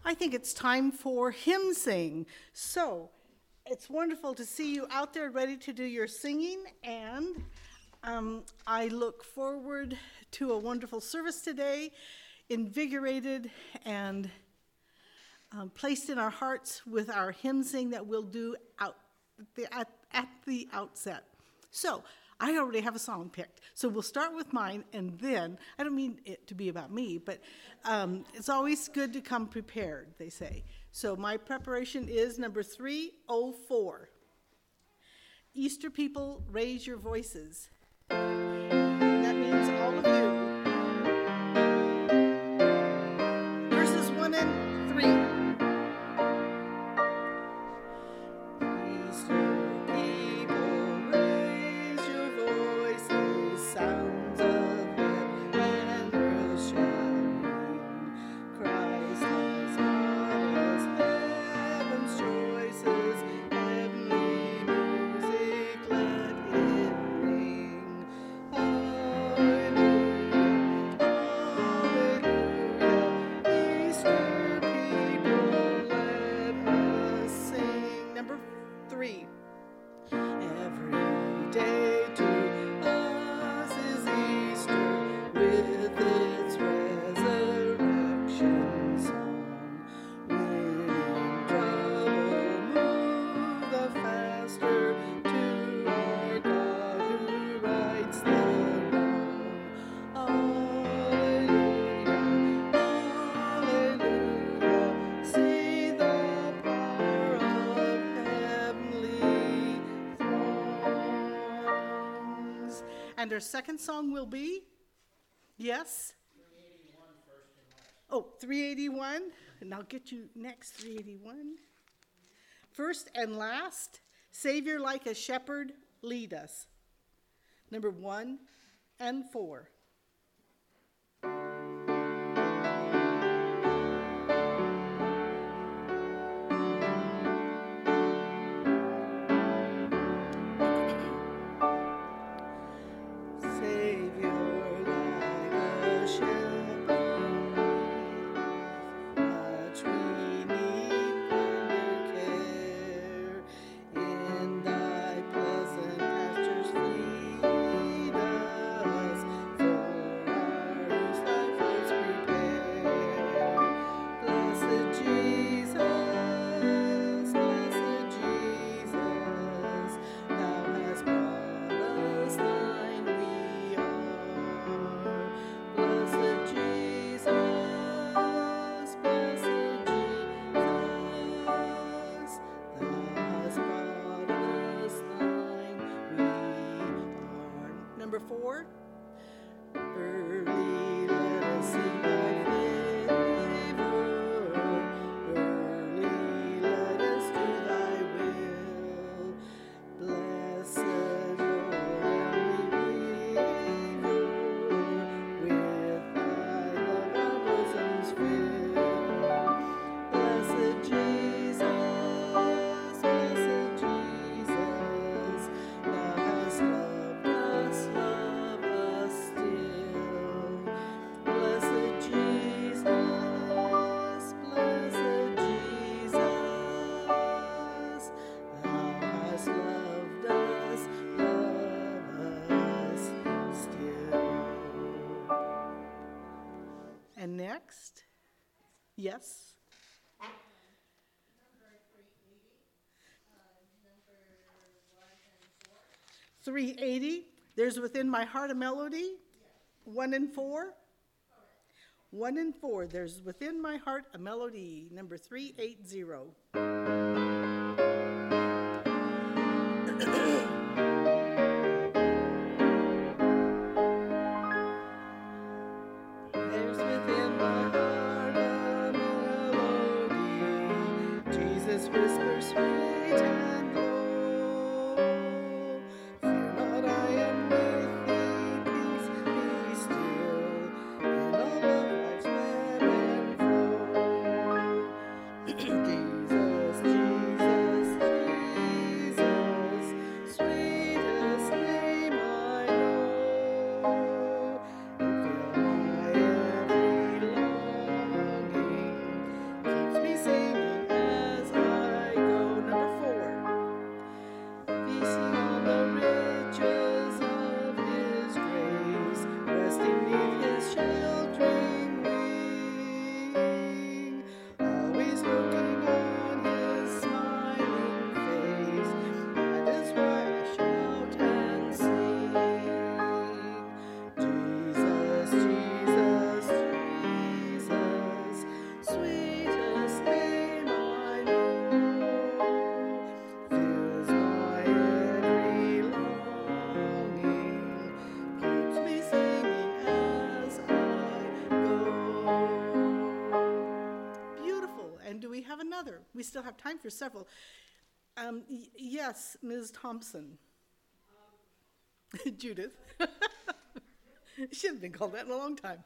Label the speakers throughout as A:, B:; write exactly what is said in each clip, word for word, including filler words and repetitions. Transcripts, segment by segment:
A: I think it's time for hymn sing. So it's wonderful to see you out there ready to do your singing, and um, I look forward to a wonderful service today, invigorated and um, placed in our hearts with our hymn sing that we'll do out the, at, at the outset. So I already have a song picked, so we'll start with mine, and then, I don't mean it to be about me, but um, it's always good to come prepared, they say. So my preparation is number three oh four. Easter people, raise your voices. And that means all of you. Verses one and three. And our second song will be, yes?
B: three eighty-one, first and last.
A: Oh, three eighty-one, and I'll get you next, three eighty-one. First and last, Savior like a shepherd, lead us. Number one and four. Number four, early let us see thy favor, early let us do thy will, blessed Lord and Redeemer, with thy love our bosoms fill, blessed Jesus, blessed Jesus, thou hast loved us, love us still. Blessed Jesus, blessed Jesus, thou hast loved us, love us still. And next, yes? three eighty, there's within my heart a melody. One and four. One and four, there's within my heart a melody. Number three eighty. There's within my heart a melody. Jesus whispers sweet and low. Fear not, I am with thee. Peace, be still. In all of life's web and flow. Jesus, Jesus, Jesus, sweetest name I know. You fill my every longing, keeps me another. We still have time for several. Um, y- yes, Miz Thompson. Judith. She hasn't been called that in a long time.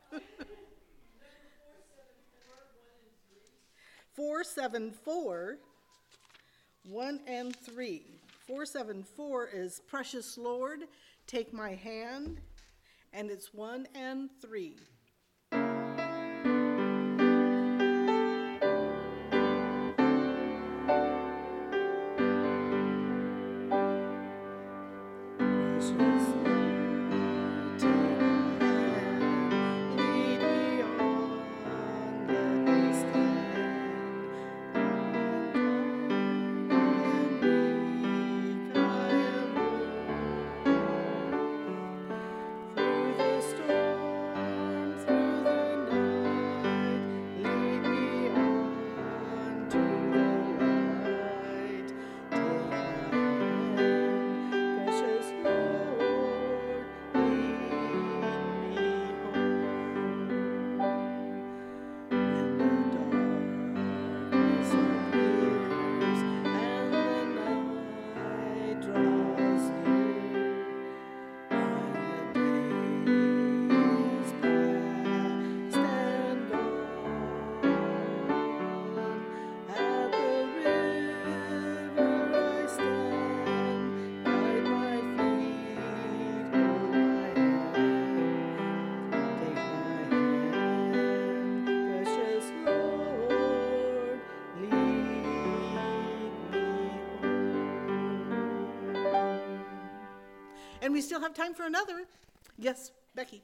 A: Four, seven, four, one and three. Four, seven, four is Precious Lord, Take My Hand, and it's one and three. And we still have time for another. Yes, Becky.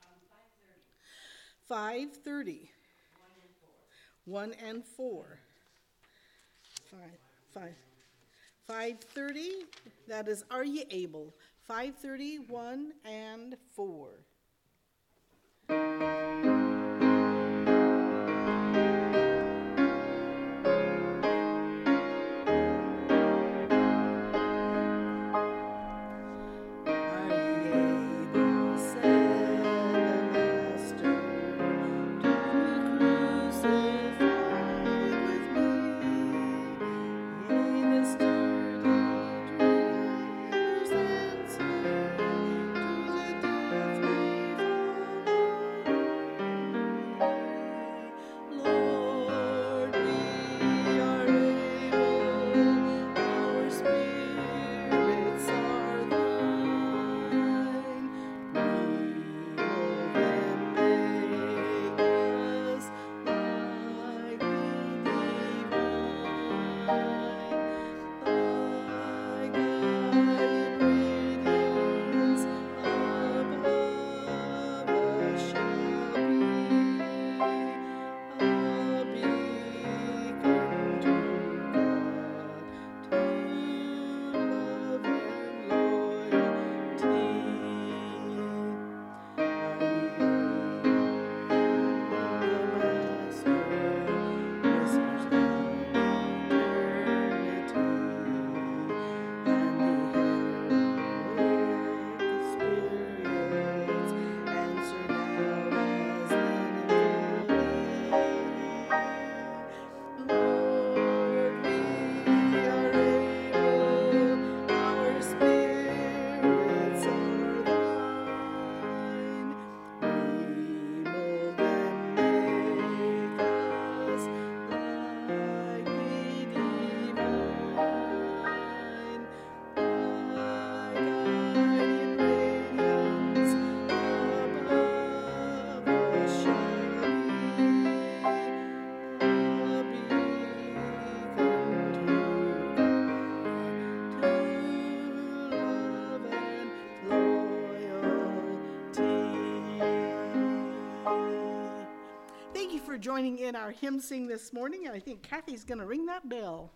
A: five thirty. One and four. Five, five. five thirty, that is Are You Able? five thirty, one and four. For joining in our hymn sing this morning, and I think Kathy's going to ring that bell.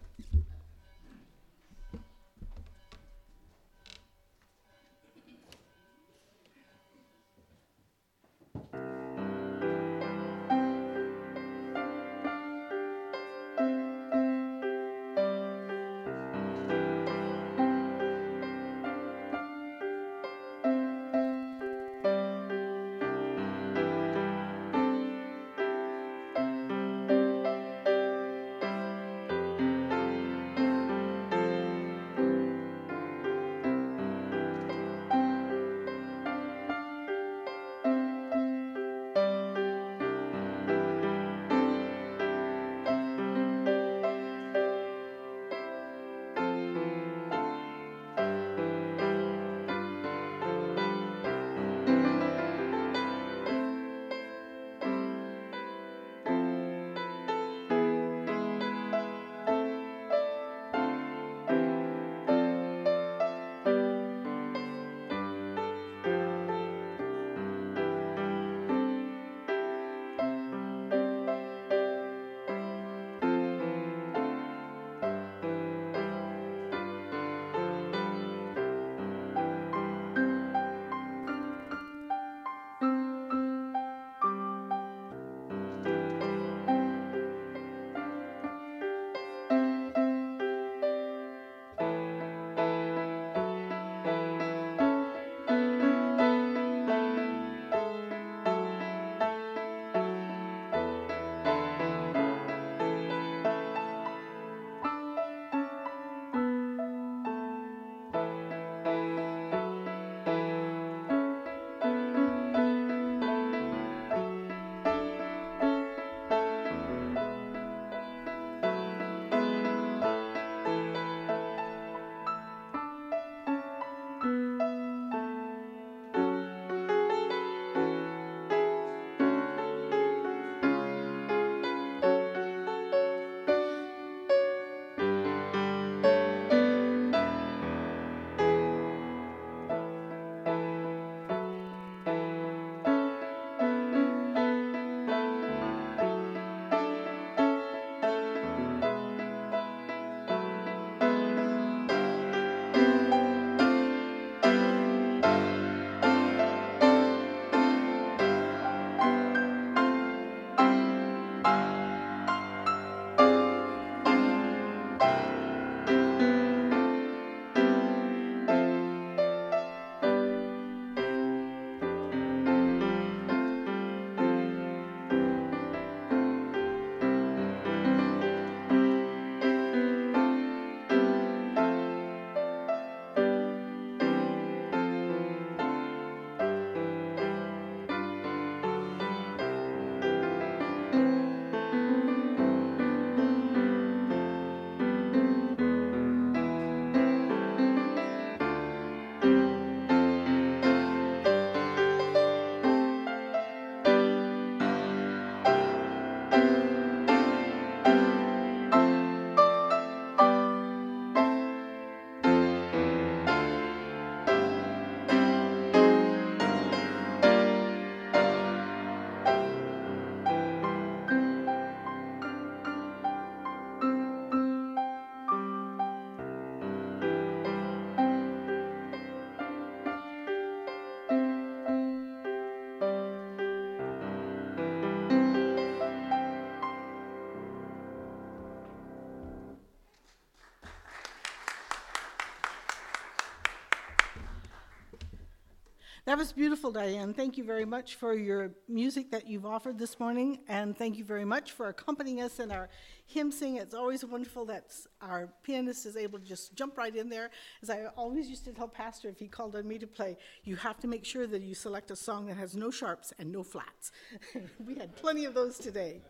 A: That was beautiful, Diane. Thank you very much for your music that you've offered this morning, and thank you very much for accompanying us in our hymn sing. It's always wonderful that our pianist is able to just jump right in there. As I always used to tell Pastor if he called on me to play, you have to make sure that you select a song that has no sharps and no flats. We had plenty of those today.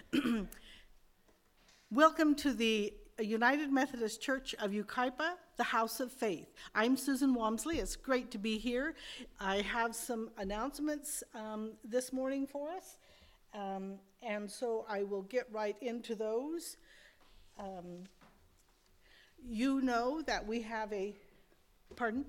A: Welcome to the United Methodist Church of Yucaipa, the House of Faith. I'm Susan Walmsley. It's great to be here. I have some announcements um, this morning for us, um, and so I will get right into those. Um, you know that we have a, pardon?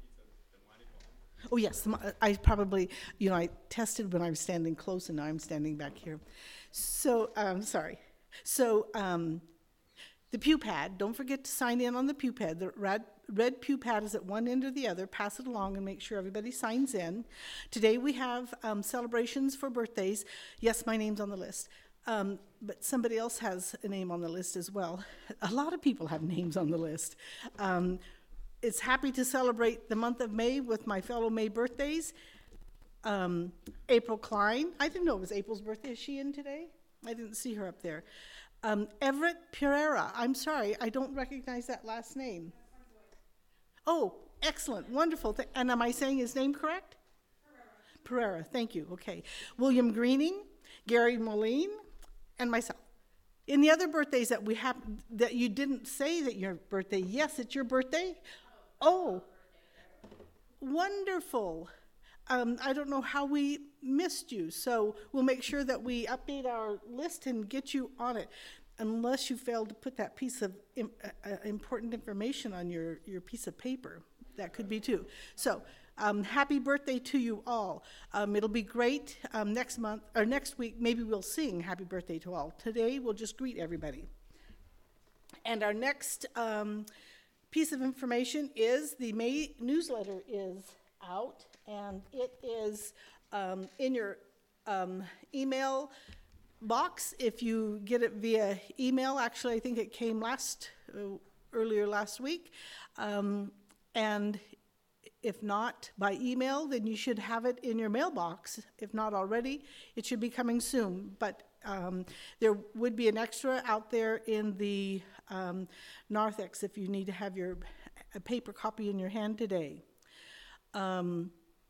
A: Oh yes, I probably, you know, I tested when I was standing close, and now I'm standing back here. So, um, sorry. So, um, the pew pad, don't forget to sign in on the pew pad. The red, red pew pad is at one end or the other. Pass it along and make sure everybody signs in. Today we have um, celebrations for birthdays. Yes, my name's on the list, um, but somebody else has a name on the list as well. A lot of people have names on the list. Um, it's happy to celebrate the month of May with my fellow May birthdays. Um, April Klein, I didn't know it was April's birthday. Is she in today? I didn't see her up there. Um, Everett Pereira, I'm sorry, I don't recognize that last name. Oh, excellent, wonderful. Th- and am I saying his name correct? Pereira. Pereira, thank you, okay. William Greening, Gary Moline, and myself. In the other birthdays that we have, that you didn't say that your birthday, yes, it's your birthday? Oh, wonderful. Um, I don't know how we missed you, so we'll make sure that we update our list and get you on it, unless you failed to put that piece of im- uh, important information on your, your piece of paper. That could be too. So, um, happy birthday to you all. Um, it'll be great um, next month, or next week, maybe we'll sing happy birthday to all. Today, we'll just greet everybody. And our next um, piece of information is the May newsletter is out. And it is um, in your um, email box if you get it via email. Actually, I think it came last uh, earlier last week. Um, and if not by email, then you should have it in your mailbox. If not already, it should be coming soon. But um, there would be an extra out there in the um, narthex if you need to have your a paper copy in your hand today. Um,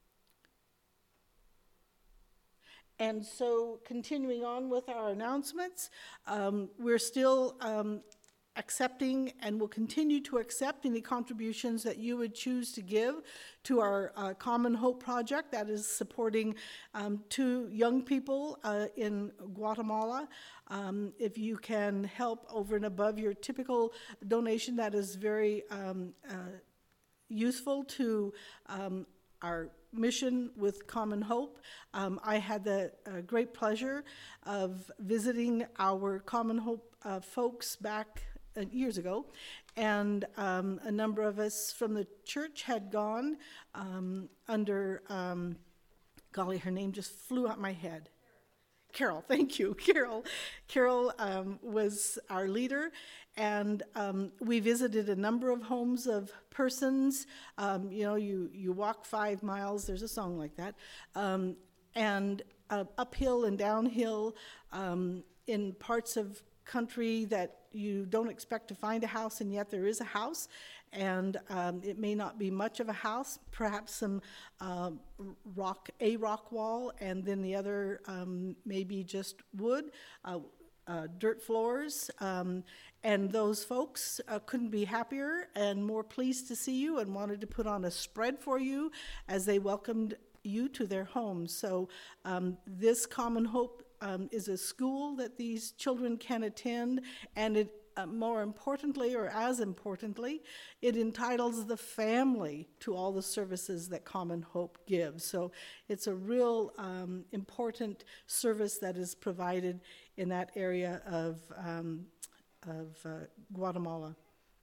A: And so continuing on with our announcements, um, we're still um, accepting and will continue to accept any contributions that you would choose to give to our uh, Common Hope project that is supporting um, two young people uh, in Guatemala. Um, if you can help over and above your typical donation, that is very um, uh, useful to um, our mission with Common Hope. Um, I had the uh, great pleasure of visiting our Common Hope uh, folks back uh, years ago, and um, a number of us from the church had gone um, under, um, golly, her name just flew out my head. Carol, thank you, Carol. Carol um, was our leader, and um, we visited a number of homes of persons. Um, you know, you, you walk five miles, there's a song like that, um, and uh, uphill and downhill um, in parts of country that you don't expect to find a house, and yet there is a house. And um, it may not be much of a house, perhaps some uh, rock, a rock wall, and then the other um, maybe just wood, uh, uh, dirt floors. Um, and those folks uh, couldn't be happier and more pleased to see you and wanted to put on a spread for you as they welcomed you to their homes. So um, this Common Hope um, is a school that these children can attend, and it Uh, more importantly, or as importantly, it entitles the family to all the services that Common Hope gives. So it's a real um, important service that is provided in that area of, um, of uh, Guatemala.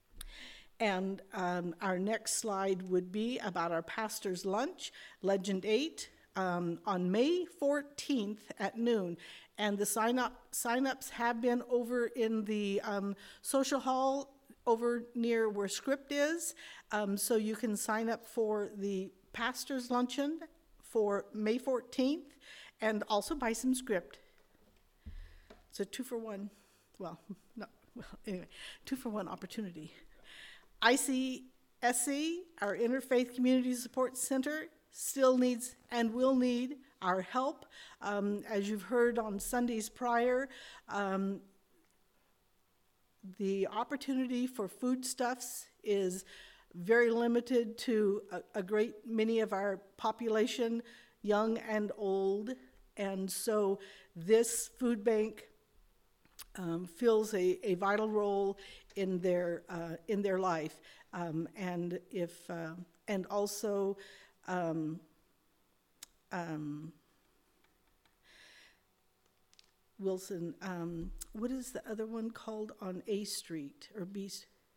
A: And um, our next slide would be about our pastor's lunch, Legend eight, um, on May fourteenth at noon. And the sign up sign-ups have been over in the um, social hall over near where Script is. Um, so you can sign up for the pastor's luncheon for May fourteenth, and also buy some script. It's a two for one, well, no, well, anyway, two for one opportunity. I C S C, our Interfaith Community Support Center, still needs and will need our help. Um, as you've heard on Sundays prior, um, the opportunity for foodstuffs is very limited to a, a great many of our population, young and old, and so this food bank um, fills a, a vital role in their uh, in their life, um, and if uh, and also. Um, um, Wilson, um, what is the other one called on A Street or B?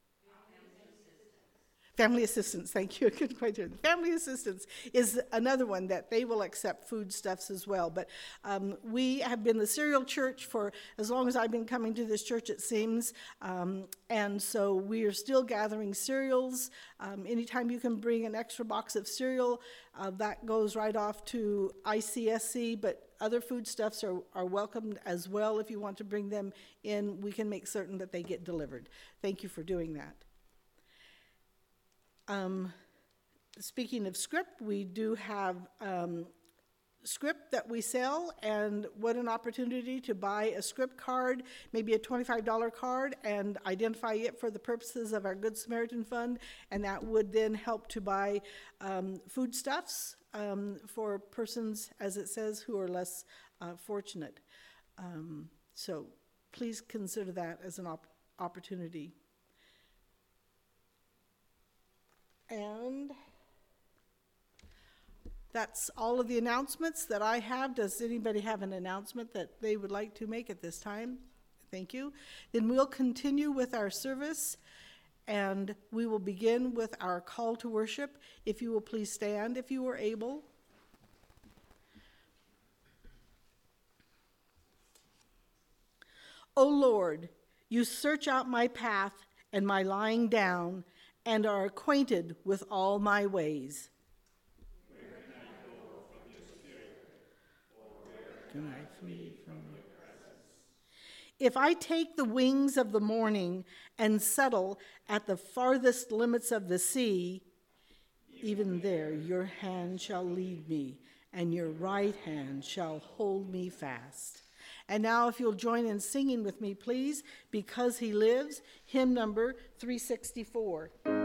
A: Family assistance, thank you. I couldn't quite hear. Family assistance is another one that they will accept foodstuffs as well. But um, we have been the cereal church for as long as I've been coming to this church, it seems. Um, and so we are still gathering cereals. Um, anytime you can bring an extra box of cereal, uh, that goes right off to I C S C. But other foodstuffs are, are welcomed as well. If you want to bring them in, we can make certain that they get delivered. Thank you for doing that. Um, speaking of script, we do have um, script that we sell, and what an opportunity to buy a script card, maybe a twenty-five dollars card, and identify it for the purposes of our Good Samaritan Fund, and that would then help to buy um, foodstuffs um, for persons, as it says, who are less uh, fortunate. Um, so please consider that as an op- opportunity. And that's all of the announcements that I have. Does anybody have an announcement that they would like to make at this time? Thank you. Then we'll continue with our service, and we will begin with our call to worship. If you will please stand if you are able. O Lord, you search out my path and my lying down, and are acquainted with all my ways. Where can I go from your spirit? Or where can I flee from your presence? If I take the wings of the morning and settle at the farthest limits of the sea, even there your hand shall lead me, and your right hand shall hold me fast. And now if you'll join in singing with me, please, Because He Lives, hymn number three sixty-four.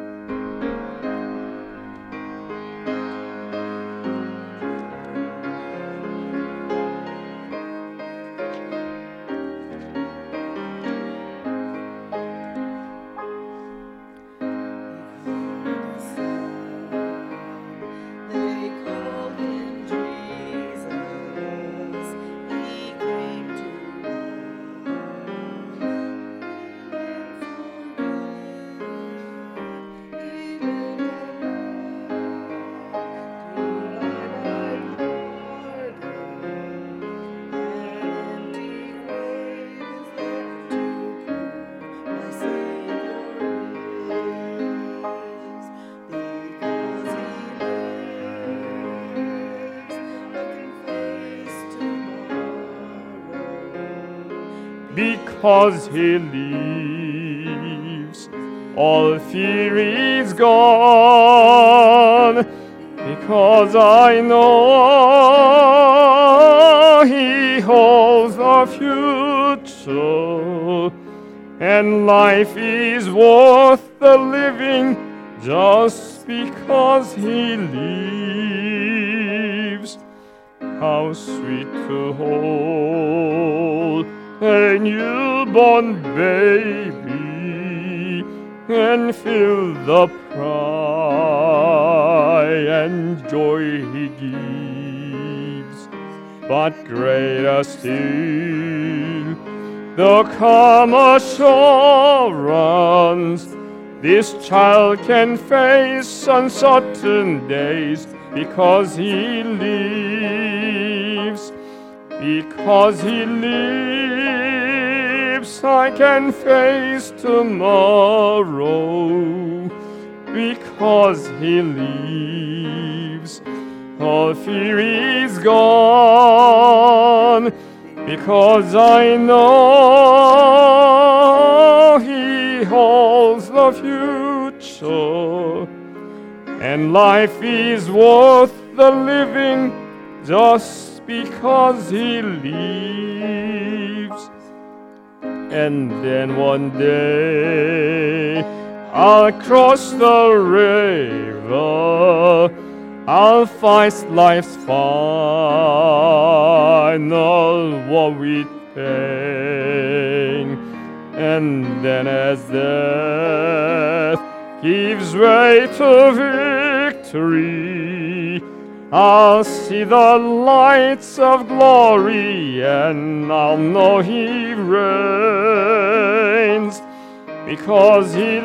C: Because He lives, all fear is gone. Because I know He holds the future, and life is worth the living just because He lives. How sweet to hold a newborn baby and feel the pride and joy He gives. But greater still, the calm assurance this child can face uncertain days because He lives. Because He lives, I can face tomorrow. Because He lives, all fear is gone, because I know He holds the future, and life is worth the living just because He lives. And then one day I'll cross the river, I'll face life's final war with pain. And then as death gives way to victory, I'll see the lights of glory, and I'll know He reigns. Because He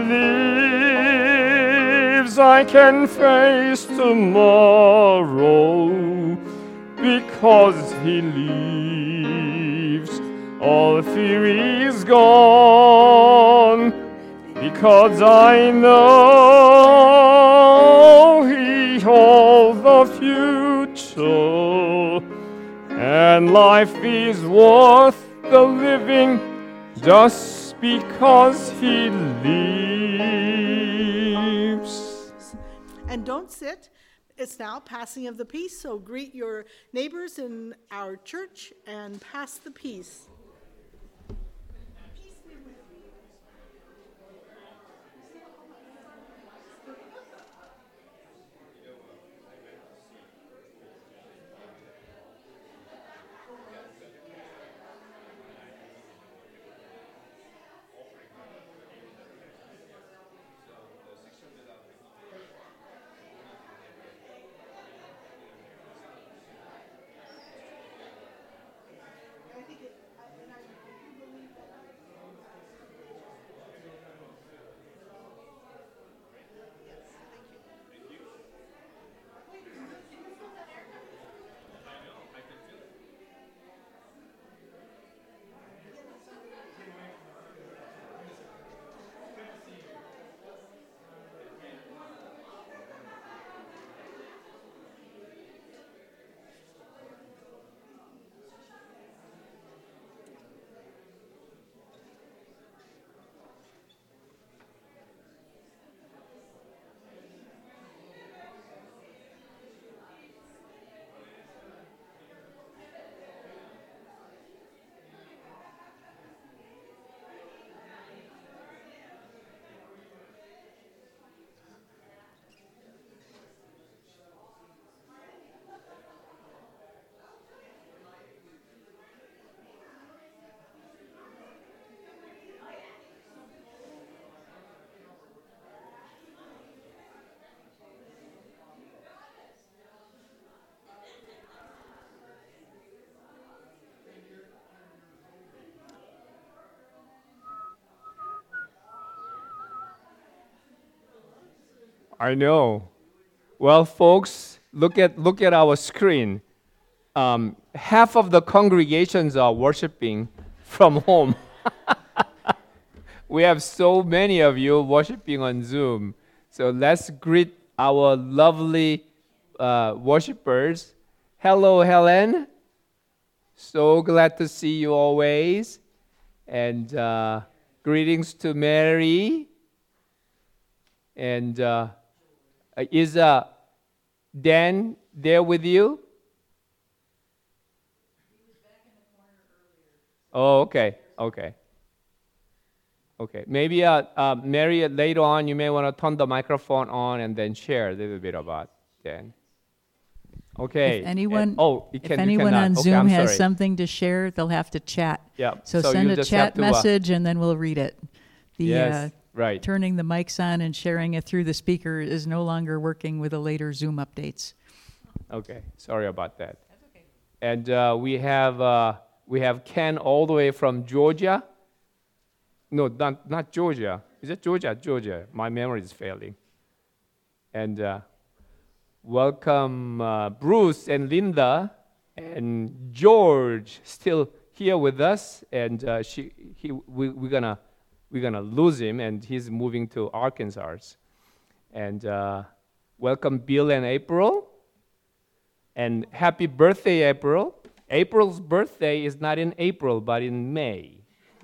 C: lives, I can face tomorrow. Because He lives, all fear is gone. Because I know He holds the future, and life is worth the living just because He lives.
A: And don't sit. It's now passing of the peace, so greet your neighbors in our church and pass the peace.
C: I know. Well, folks, look at look at our screen. Um, half of the congregations are worshiping from home. We have so many of you worshiping on Zoom. So let's greet our lovely uh, worshipers. Hello, Helen. So glad to see you always. And uh, greetings to Mary. And uh, is uh, Dan there with you? Oh, okay, okay. Okay, maybe uh, uh, Mary, later on, you may want to turn the microphone on and then share a little bit about Dan. Okay.
D: If anyone,
C: and, oh, you
D: if
C: can,
D: anyone
C: on
D: on
C: okay,
D: Zoom
C: I'm
D: has
C: sorry.
D: something to share, they'll have to chat.
C: Yeah.
D: So,
C: so
D: send
C: you
D: a
C: just
D: chat
C: have to, uh,
D: message and then we'll read it. The,
C: yes,
D: uh,
C: right.
D: Turning the mics on and sharing it through the speaker is no longer working with the later Zoom updates.
C: Okay, sorry about that. That's okay. And uh, we have uh, we have Ken all the way from Georgia. No, not not Georgia. Is it Georgia? Georgia. My memory is failing. And uh, welcome uh, Bruce and Linda and George still here with us. And uh, she he we, we're gonna we're gonna lose him, and he's moving to Arkansas. And uh, welcome Bill and April. And happy birthday, April. April's birthday is not in April, but in May.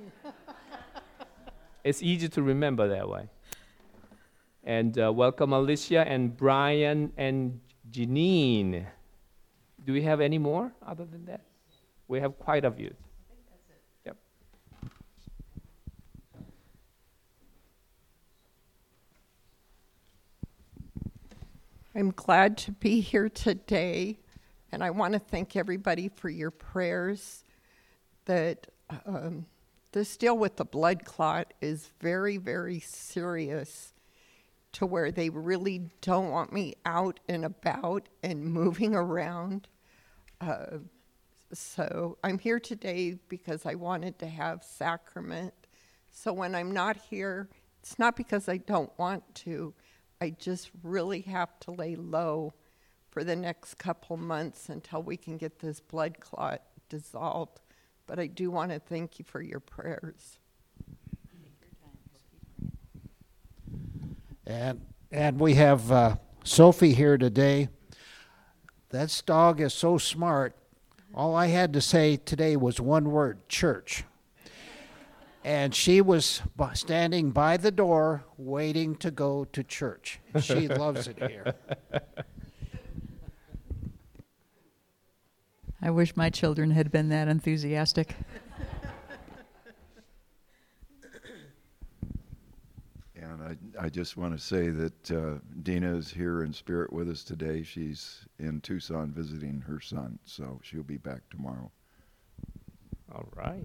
C: It's easy to remember that way. And uh, welcome Alicia and Brian and Janine. Do we have any more other than that? We have quite a few. I think that's it. Yep.
E: I'm glad to be here today, and I want to thank everybody for your prayers. That um, this deal with the blood clot is very, very serious, to where they really don't want me out and about and moving around. Uh, so I'm here today because I wanted to have sacrament. So when I'm not here, it's not because I don't want to. I just really have to lay low for the next couple months until we can get this blood clot dissolved. But I do want to thank you for your prayers.
B: And and we have uh, Sophie here today. That dog is so smart. All I had to say today was one word: church. And she was b- standing by the door waiting to go to church. She loves it here.
D: I wish my children had been that enthusiastic.
F: And I, I just want to say that uh, Dina is here in spirit with us today. She's in Tucson visiting her son, so she'll be back tomorrow.
C: All right.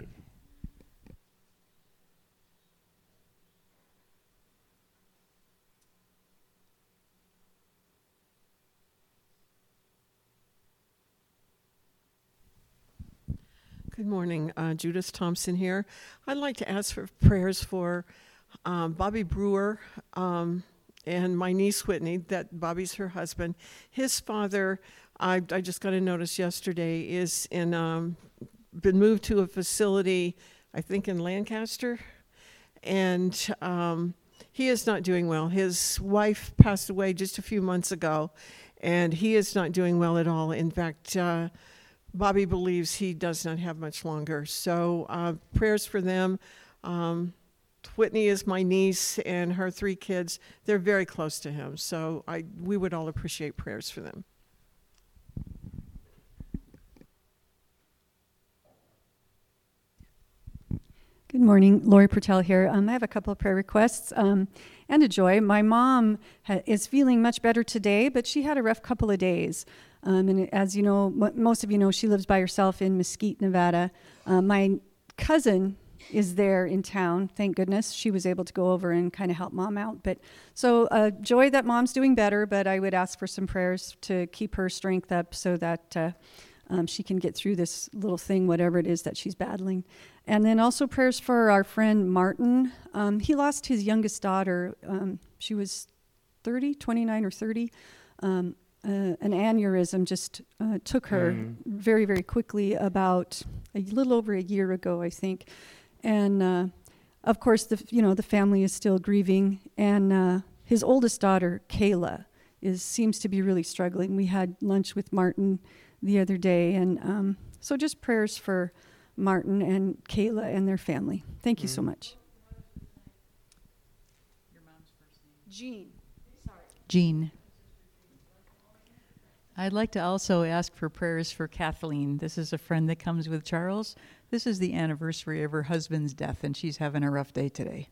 G: Good morning, uh, Judith Thompson here. I'd like to ask for prayers for um, Bobby Brewer um, and my niece Whitney, that Bobby's her husband. His father, I, I just got a notice yesterday, is in um, been moved to a facility, I think in Lancaster, and um, he is not doing well. His wife passed away just a few months ago, and he is not doing well at all. In fact, uh, Bobby believes he does not have much longer. So uh, prayers for them. Um, Whitney is my niece, and her three kids, they're very close to him. So I, we would all appreciate prayers for them.
H: Good morning, Lori Pertel here. Um, I have a couple of prayer requests um, and a joy. My mom ha- is feeling much better today, but she had a rough couple of days. Um, and as you know, m- most of you know, she lives by herself in Mesquite, Nevada. Uh, my cousin is there in town. Thank goodness she was able to go over and kind of help mom out. But so uh, joy that mom's doing better, but I would ask for some prayers to keep her strength up so that uh, um, she can get through this little thing, whatever it is that she's battling. And then also prayers for our friend Martin. Um, he lost his youngest daughter. Um, she was thirty, twenty-nine or thirty. Um, uh, an aneurysm just uh, took her mm. very, very quickly about a little over a year ago, I think. And uh, of course, the you know the family is still grieving. And uh, his oldest daughter, Kayla, is seems to be really struggling. We had lunch with Martin the other day, and um, so just prayers for Martin and Kayla and their family. Thank you mm. so much.
D: Your mom's first name?
H: Jean. Sorry.
D: Jean. I'd like to also ask for prayers for Kathleen. This is a friend that comes with Charles. This is the anniversary of her husband's death, and she's having a rough day today.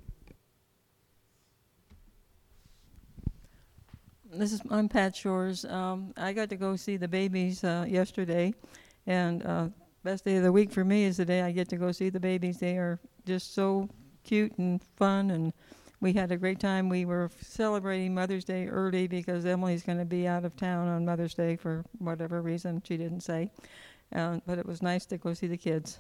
I: This is I'm Pat Shores. Um, I got to go see the babies uh, yesterday, and uh, best day of the week for me is the day I get to go see the babies. They are just so cute and fun, and we had a great time. We were celebrating Mother's Day early because Emily's going to be out of town on Mother's Day for whatever reason she didn't say, uh, but it was nice to go see the kids.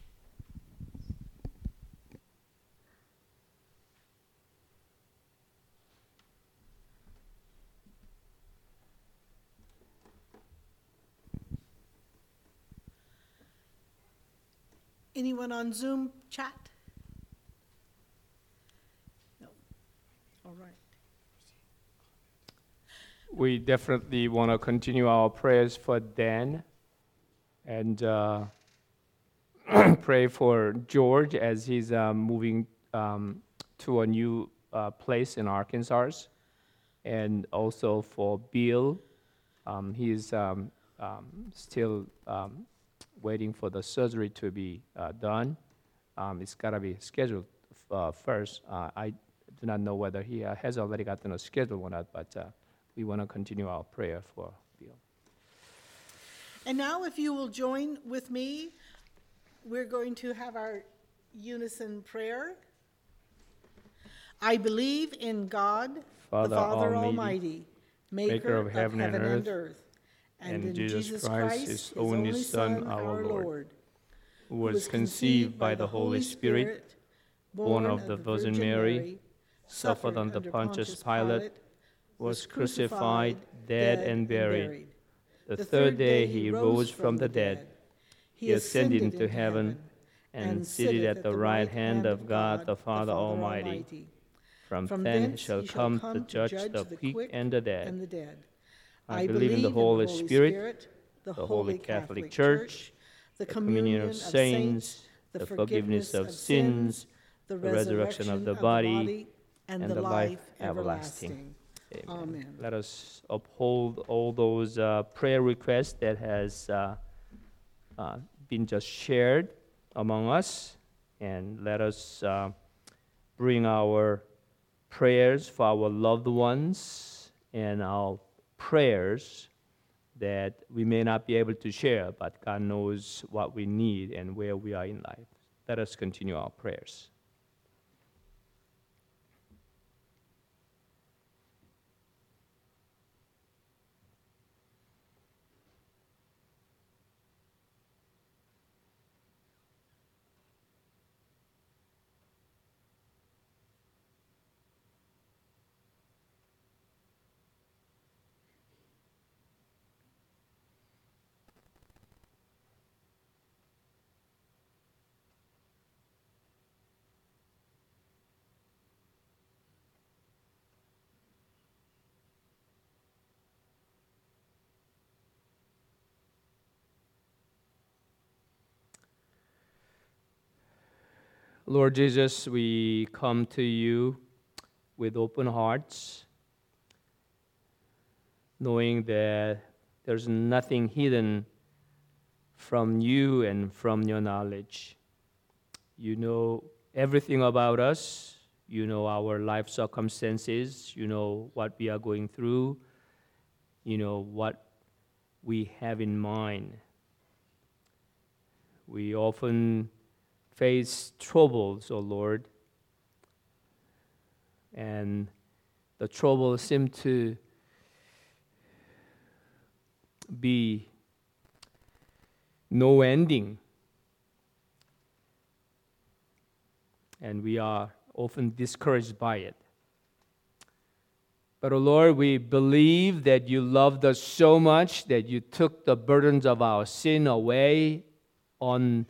A: Anyone on Zoom chat? No. All right.
C: we definitely want to continue our prayers for Dan and uh, pray for George as he's uh, moving um, to a new uh, place in Arkansas, and also for Bill. Um, he's um, um, still um, waiting for the surgery to be uh, done. Um, it's got to be scheduled uh, first. Uh, I do not know whether he uh, has already gotten a schedule or not, but uh, we want to continue our prayer for Bill.
A: And now if you will join with me, we're going to have our unison prayer. I believe in God,
C: Father
A: the Father
C: Almighty,
A: Almighty, maker of heaven and earth, and in Jesus Christ, his only Son, our Lord,
C: who was conceived by the Holy Spirit, born of the Virgin Mary, suffered under Pontius Pilate, was crucified, dead, and buried. The third day he rose from the dead. He ascended into heaven and seated at the right hand of God the Father Almighty. From thence he shall come to judge the quick and the dead. I believe in the Holy Spirit, the Holy Catholic Church, the communion of saints, the forgiveness of sins, the resurrection of the body, and the life everlasting. Amen.
A: Amen.
C: Let us uphold all those uh, prayer requests that has uh, uh, been just shared among us, and let us uh, bring our prayers for our loved ones and our prayers that we may not be able to share, but God knows what we need and where we are in life. Let us continue our prayers. Lord Jesus, we come to you with open hearts, knowing that there's nothing hidden from you and from your knowledge. You know everything about us. You know our life circumstances. You know what we are going through. You know what we have in mind. We often face troubles, O Lord, and the troubles seem to be no ending, and we are often discouraged by it. But, O Lord, we believe that you loved us so much that you took the burdens of our sin away on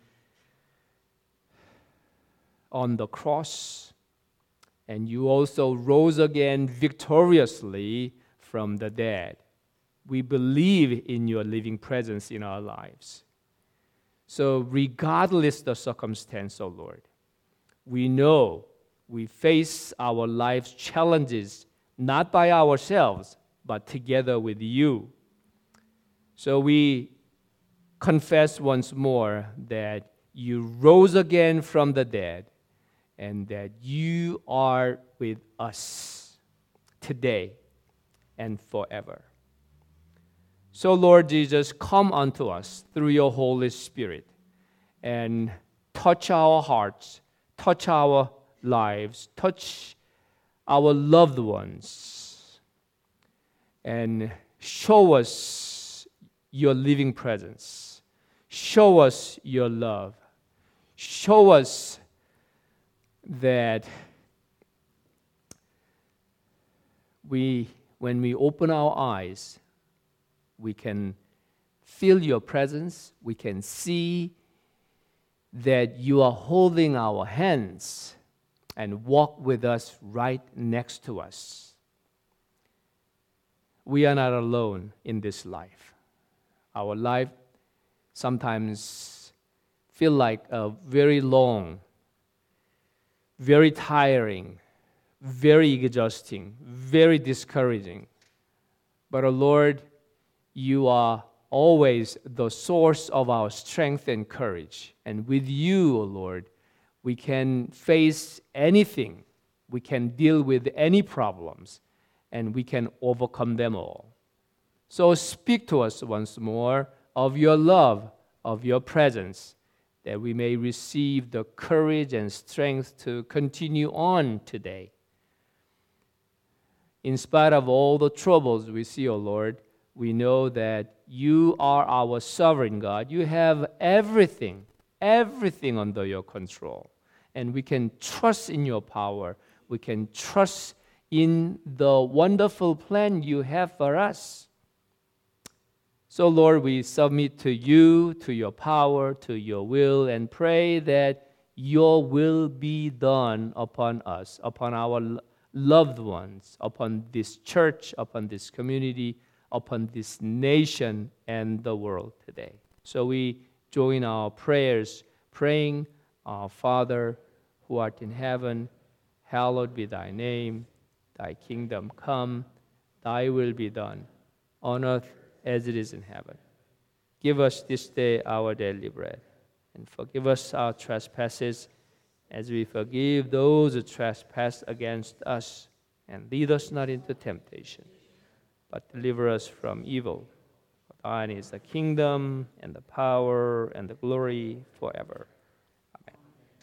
C: on the cross, and you also rose again victoriously from the dead. We believe in your living presence in our lives. So regardless the circumstance, O Lord, we know we face our life's challenges not by ourselves, but together with you. So we confess once more that you rose again from the dead, and that you are with us today and forever. So, Lord Jesus, come unto us through your Holy Spirit and touch our hearts, touch our lives, touch our loved ones, and show us your living presence. Show us your love. Show us that we, when we open our eyes, we can feel your presence, we can see that you are holding our hands and walk with us right next to us. we are not alone in this life. Our life sometimes feel like a very long, very tiring, very exhausting, very discouraging. But, oh Lord, you are always the source of our strength and courage. And with you, oh Lord, we can face anything. We can deal with any problems, and we can overcome them all. So speak to us once more of your love, of your presence, that we may receive the courage and strength to continue on today. In spite of all the troubles we see, O Lord, we know that you are our sovereign God. You have everything, everything under your control. And we can trust in your power. We can trust in the wonderful plan you have for us. So, Lord, we submit to you, to your power, to your will, and pray that your will be done upon us, upon our loved ones, upon this church, upon this community, upon this nation and the world today. So we join our prayers, praying, Our Father, who art in heaven, hallowed be thy name. Thy kingdom come, thy will be done, on earth as it is in heaven. Give us this day our daily bread, and forgive us our trespasses, as we forgive those who trespass against us. And lead us not into temptation, but deliver us from evil. For thine is the kingdom, and the power, and the glory forever. Amen.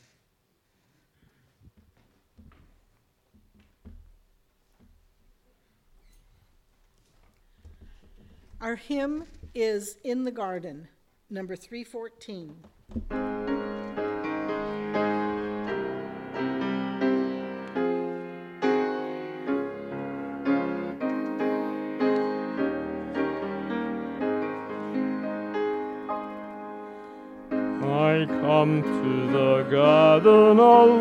A: Our hymn is In the Garden, number three fourteen.
C: I come to the garden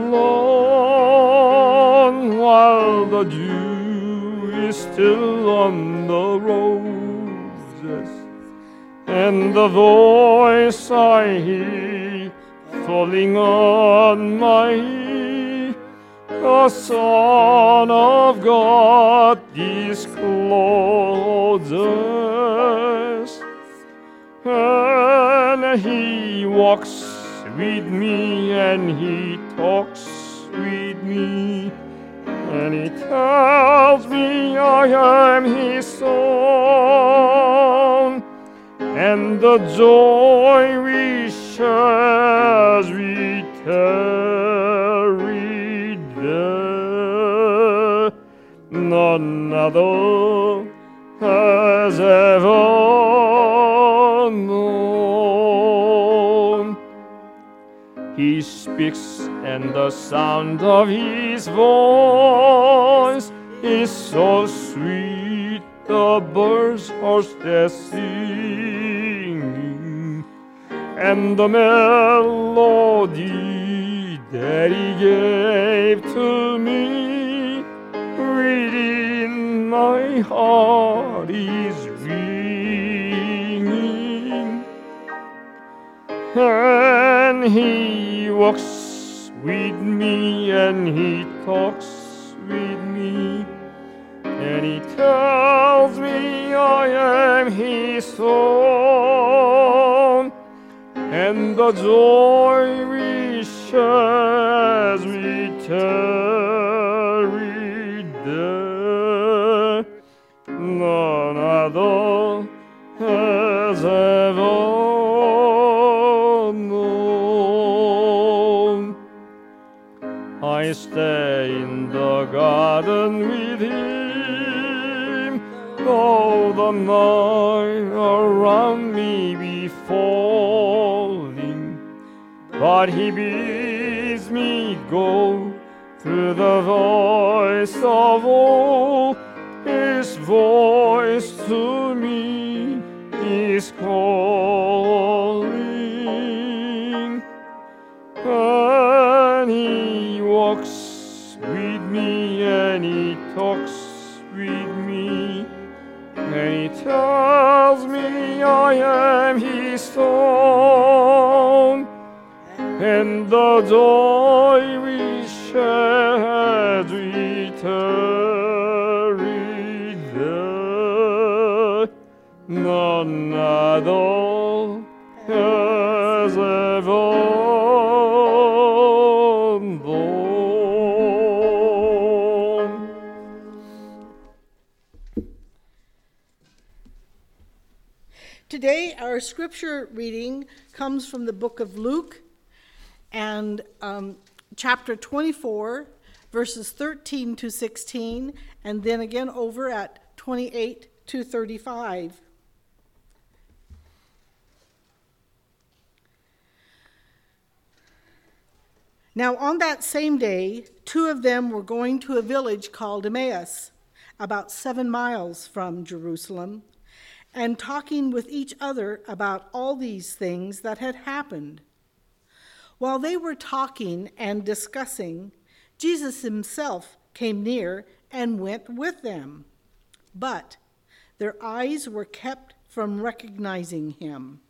C: alone, while the dew is still on the roses, and the voice I hear falling on my ear, the Son of God discloses. And he walks with me, and he talks with me, and he tells me I am his own, and the joy we share as we tarry there, none other has ever known. He speaks, and the sound of his voice is so sweet, the birds are there singing, and the melody that he gave to me within my heart is ringing. And he walks with me, and he talks with me, and he tells me I am his own, and the joy we share as we tarry there, none other has ever known. I stay in the garden with him, though the night around me be falling, but he bids me go to the voice of all. His voice to me is calling, and he walks with me, and he talks with me, And he tells me I am his stone, and the joy we share we tarry there. None other has ever known.
A: Today, our scripture reading comes from the book of Luke, and um, chapter twenty-four, verses thirteen to sixteen, and then again over at twenty-eight to thirty-five. Now on that same day, two of them were going to a village called Emmaus, about seven miles from Jerusalem, and talking with each other about all these things that had happened. While they were talking and discussing, Jesus himself came near and went with them. But their eyes were kept from recognizing him.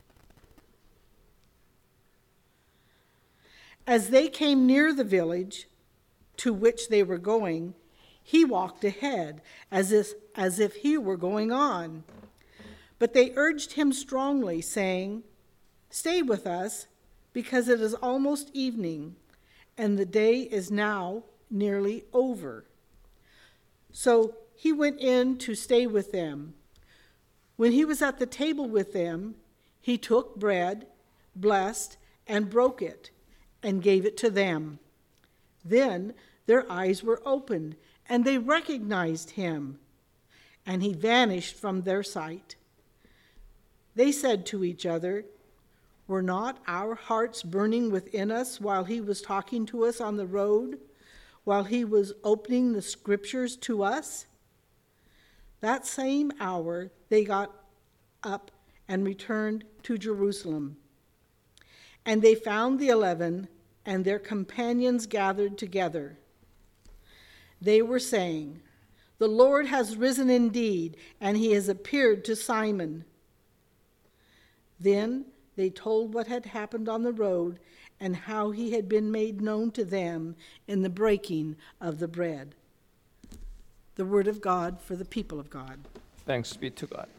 A: As they came near the village to which they were going, he walked ahead, as if, as if he were going on. But they urged him strongly, saying, "Stay with us, because it is almost evening, and the day is now nearly over." So he went in to stay with them. When he was at the table with them, he took bread, blessed, and broke it, and gave it to them. Then their eyes were opened, and they recognized him, and he vanished from their sight. They said to each other, "Were not our hearts burning within us while he was talking to us on the road, while he was opening the scriptures to us?" That same hour they got up and returned to Jerusalem. And they found the eleven and their companions gathered together. They were saying, "The Lord has risen indeed, and he has appeared to Simon." Then they told what had happened on the road and how he had been made known to them in the breaking of the bread. The word of God for the people of God.
C: Thanks be to God.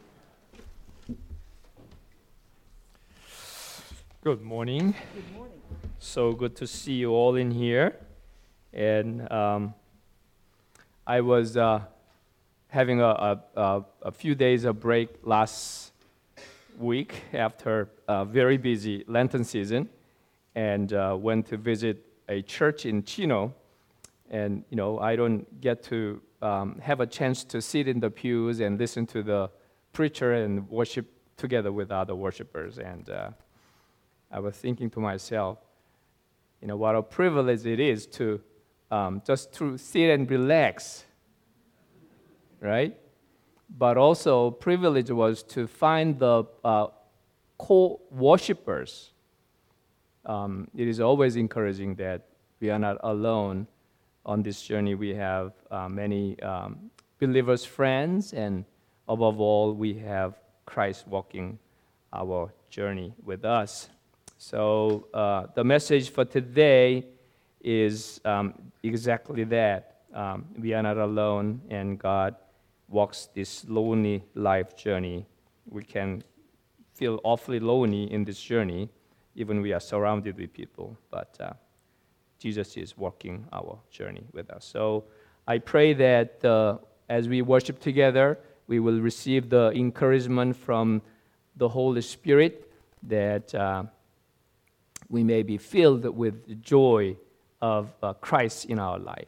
C: Good morning.
A: Good morning.
C: So good to see you all in here. And um, I was uh, having a, a, a, a few days of break last week after a very busy Lenten season, and uh, went to visit a church in Chino. And you know, I don't get to um, have a chance to sit in the pews and listen to the preacher and worship together with other worshipers. And uh, I was thinking to myself, you know, what a privilege it is to um, just to sit and relax, right? But also privilege was to find the uh, co-worshipers. Um, it is always encouraging that we are not alone on this journey. We have uh, many um, believers' friends, and above all, we have Christ walking our journey with us. So uh, the message for today is um, exactly that. Um, we are not alone, and God walks this lonely life journey. We can feel awfully lonely in this journey, even we are surrounded with people, but uh, Jesus is walking our journey with us. So I pray that uh, as we worship together, we will receive the encouragement from the Holy Spirit, that uh, we may be filled with the joy of uh, Christ in our life.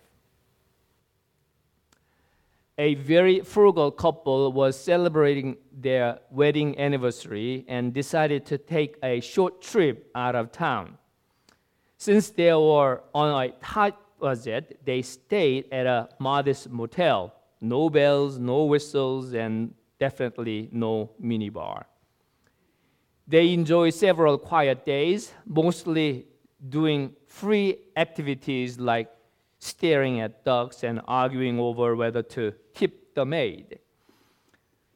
C: A very frugal couple was celebrating their wedding anniversary and decided to take a short trip out of town. Since they were on a tight budget, they stayed at a modest motel. No bells, no whistles, and definitely no minibar. They enjoyed several quiet days, mostly doing free activities like staring at ducks and arguing over whether to tip the maid.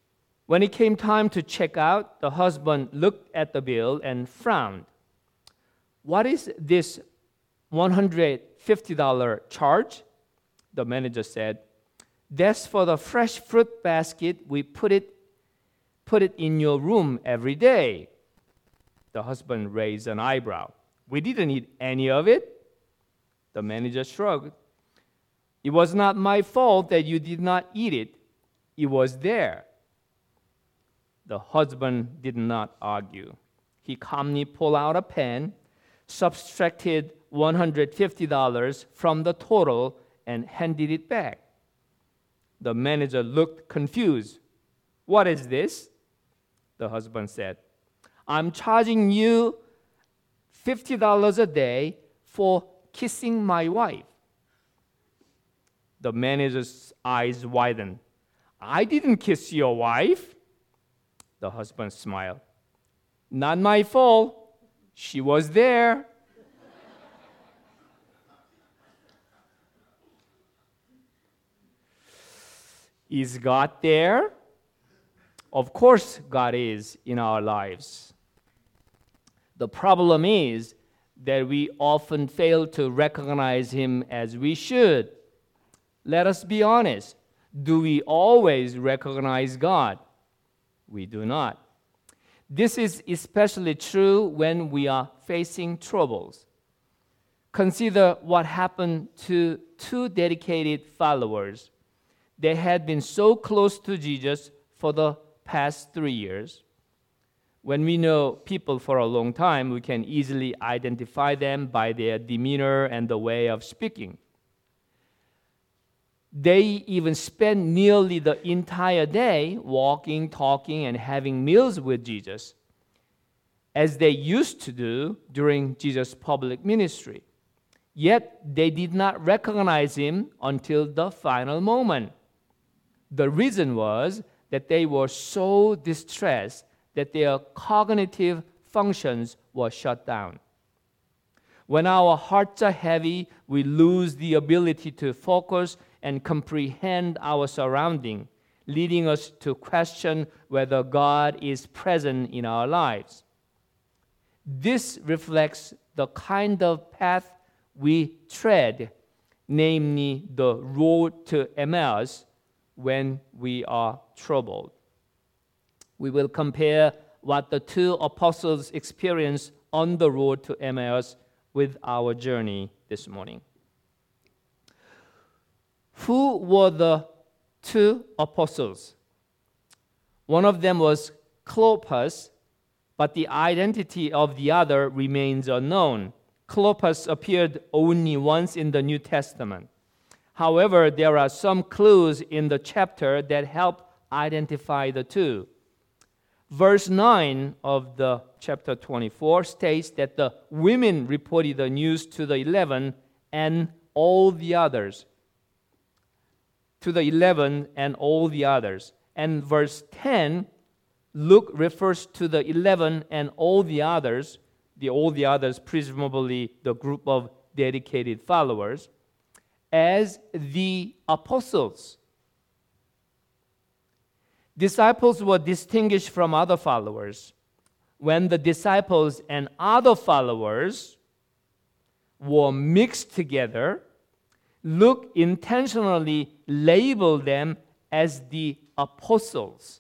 C: When it came time to check out, the husband looked at the bill and frowned. "What is this one hundred fifty dollars charge?" The manager said. "That's for the fresh fruit basket. We put it, put it in your room every day." The husband raised an eyebrow. "We didn't eat any of it." The manager shrugged. "It was not my fault that you did not eat it. It was there." The husband did not argue. He calmly pulled out a pen, subtracted one hundred fifty dollars from the total, and handed it back. The manager looked confused. "What is this?" The husband said. "I'm charging you fifty dollars a day for kissing my wife." The manager's eyes widened. "I didn't kiss your wife." The husband smiled. "Not my fault. She was there." Is God there? Of course, God is in our lives. The problem is that we often fail to recognize Him as we should. Let us be honest. Do we always recognize God? We do not. This is especially true when we are facing troubles. Consider what happened to two dedicated followers. They had been so close to Jesus for the past three years. When we know people for a long time, we can easily identify them by their demeanor and the way of speaking. They even spent nearly the entire day walking, talking, and having meals with Jesus, as they used to do during Jesus' public ministry. Yet they did not recognize Him until the final moment. The reason was that they were so distressed that their cognitive functions were shut down. When our hearts are heavy, we lose the ability to focus and comprehend our surrounding, leading us to question whether God is present in our lives. This reflects the kind of path we tread, namely the road to Emmaus, when we are troubled. We will compare what the two apostles experienced on the road to Emmaus with our journey this morning. Who were the two apostles? One of them was Cleopas, but the identity of the other remains unknown. Cleopas appeared only once in the New Testament. However, there are some clues in the chapter that help identify the two. Verse nine of the chapter twenty-four states that the women reported the news to the eleven and all the others. To the eleven and all the others. And verse ten, Luke refers to the eleven and all the others, the all the others, presumably the group of dedicated followers, as the apostles. Disciples were distinguished from other followers. When the disciples and other followers were mixed together, Luke intentionally labeled them as the apostles.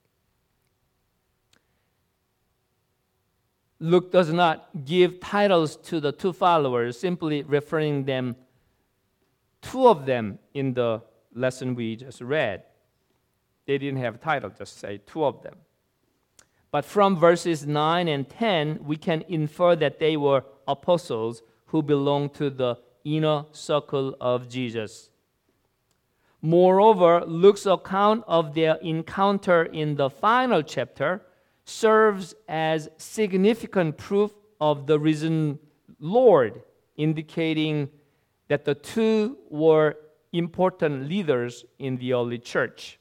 C: Luke does not give titles to the two followers, simply referring them two of them in the lesson we just read. They didn't have a title, just say two of them. But from verses nine and ten, we can infer that they were apostles who belonged to the inner circle of Jesus. Moreover, Luke's account of their encounter in the final chapter serves as significant proof of the risen Lord, indicating that the two were important leaders in the early church.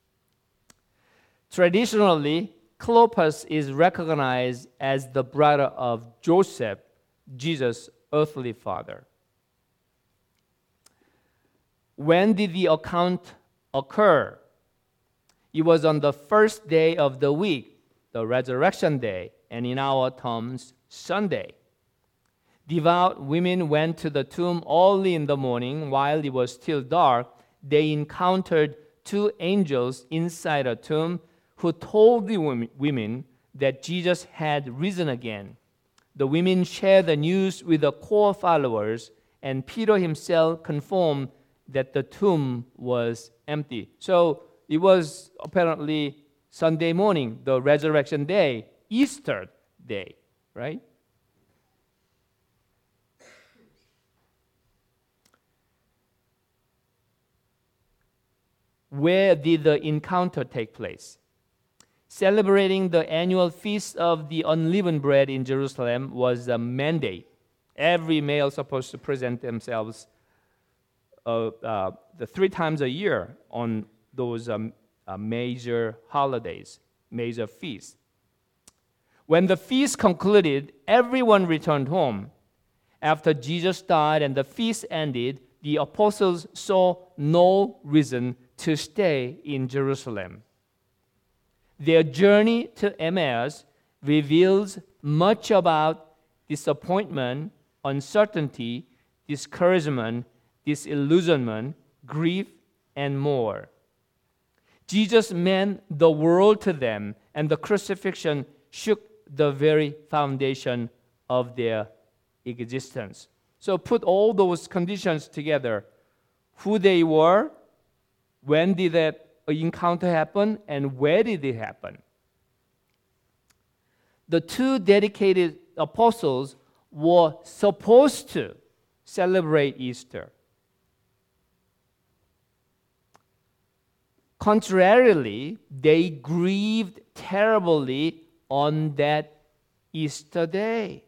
C: Traditionally, Cleopas is recognized as the brother of Joseph, Jesus' earthly father. When did the account occur? It was on the first day of the week, the resurrection day, and in our terms, Sunday. Devout women went to the tomb early in the morning while it was still dark. They encountered two angels inside a tomb who told the women that Jesus had risen again. The women shared the news with the core followers, and Peter himself confirmed that the tomb was empty. So it was apparently Sunday morning, the resurrection day, Easter day, right? Where did the encounter take place? Celebrating the annual Feast of the Unleavened Bread in Jerusalem was a mandate. Every male supposed to present themselves uh, uh, the three times a year on those um, uh, major holidays, major feasts. When the feast concluded, everyone returned home. After Jesus died and the feast ended, the apostles saw no reason to stay in Jerusalem. Their journey to Emmaus reveals much about disappointment, uncertainty, discouragement, disillusionment, grief, and more. Jesus meant the world to them, and the crucifixion shook the very foundation of their existence. So put all those conditions together: who they were, when did that encounter happen, and where did it happen? The two dedicated apostles were supposed to celebrate Easter. Contrarily, they grieved terribly on that Easter day.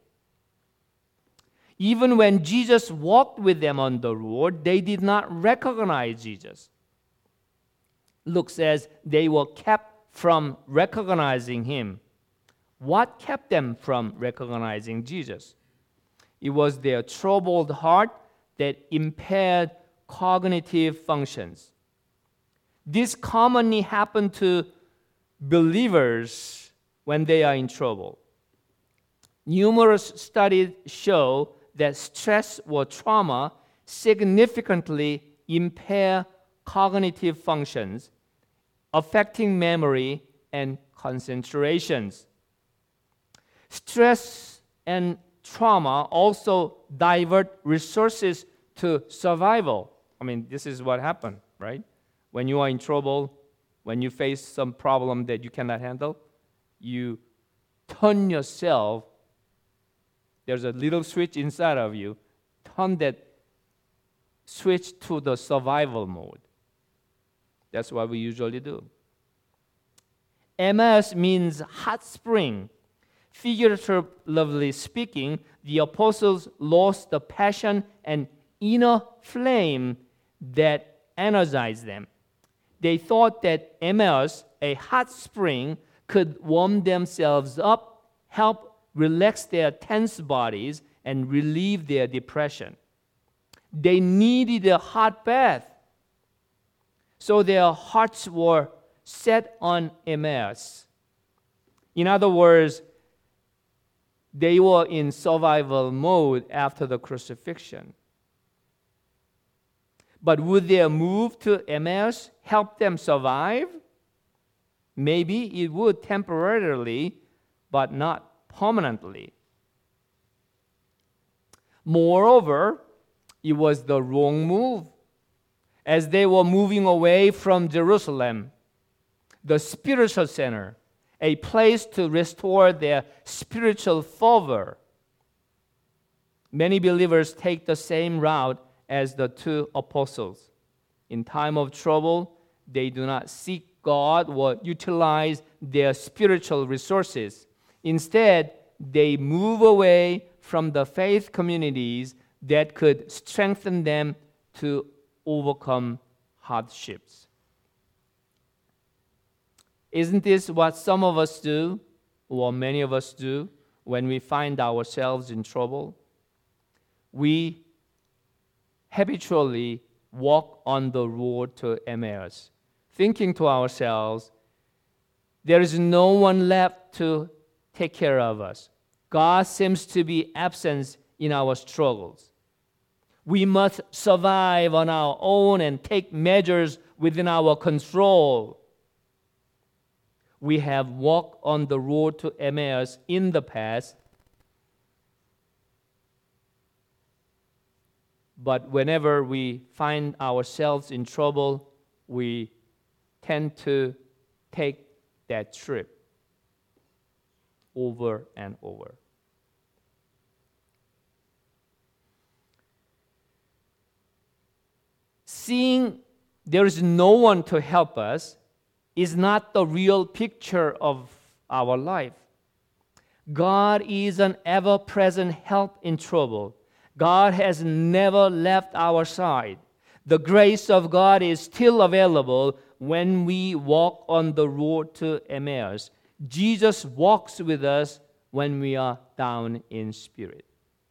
C: Even when Jesus walked with them on the road, they did not recognize Jesus. Luke says they were kept from recognizing him. What kept them from recognizing Jesus? It was their troubled heart that impaired cognitive functions. This commonly happens to believers when they are in trouble. Numerous studies show that stress or trauma significantly impair cognitive functions, affecting memory and concentrations. Stress and trauma also divert resources to survival. I mean, this is what happened, right? When you are in trouble, when you face some problem that you cannot handle, you turn yourself, there's a little switch inside of you, turn that switch to the survival mode. That's what we usually do. Emmaus means hot spring. Figuratively speaking, the apostles lost the passion and inner flame that energized them. They thought that Emmaus, a hot spring, could warm themselves up, help relax their tense bodies, and relieve their depression. They needed a hot bath. So their hearts were set on Emmaus. In other words, they were in survival mode after the crucifixion. But would their move to Emmaus help them survive? Maybe it would temporarily, but not permanently. Moreover, it was the wrong move. As they were moving away from Jerusalem, the spiritual center, a place to restore their spiritual fervor. Many believers take the same route as the two apostles. In time of trouble, they do not seek God or utilize their spiritual resources. Instead, they move away from the faith communities that could strengthen them to overcome hardships. Isn't this what some of us do, or many of us do, when we find ourselves in trouble? We habitually walk on the road to Emmaus, thinking to ourselves, there is no one left to take care of us. God seems to be absent in our struggles. We must survive on our own and take measures within our control. We have walked on the road to Emmaus in the past, but whenever we find ourselves in trouble, we tend to take that trip over and over. Seeing there is no one to help us is not the real picture of our life. God is an ever-present help in trouble. God has never left our side. The grace of God is still available when we walk on the road to Emmaus. Jesus walks with us when we are down in spirit.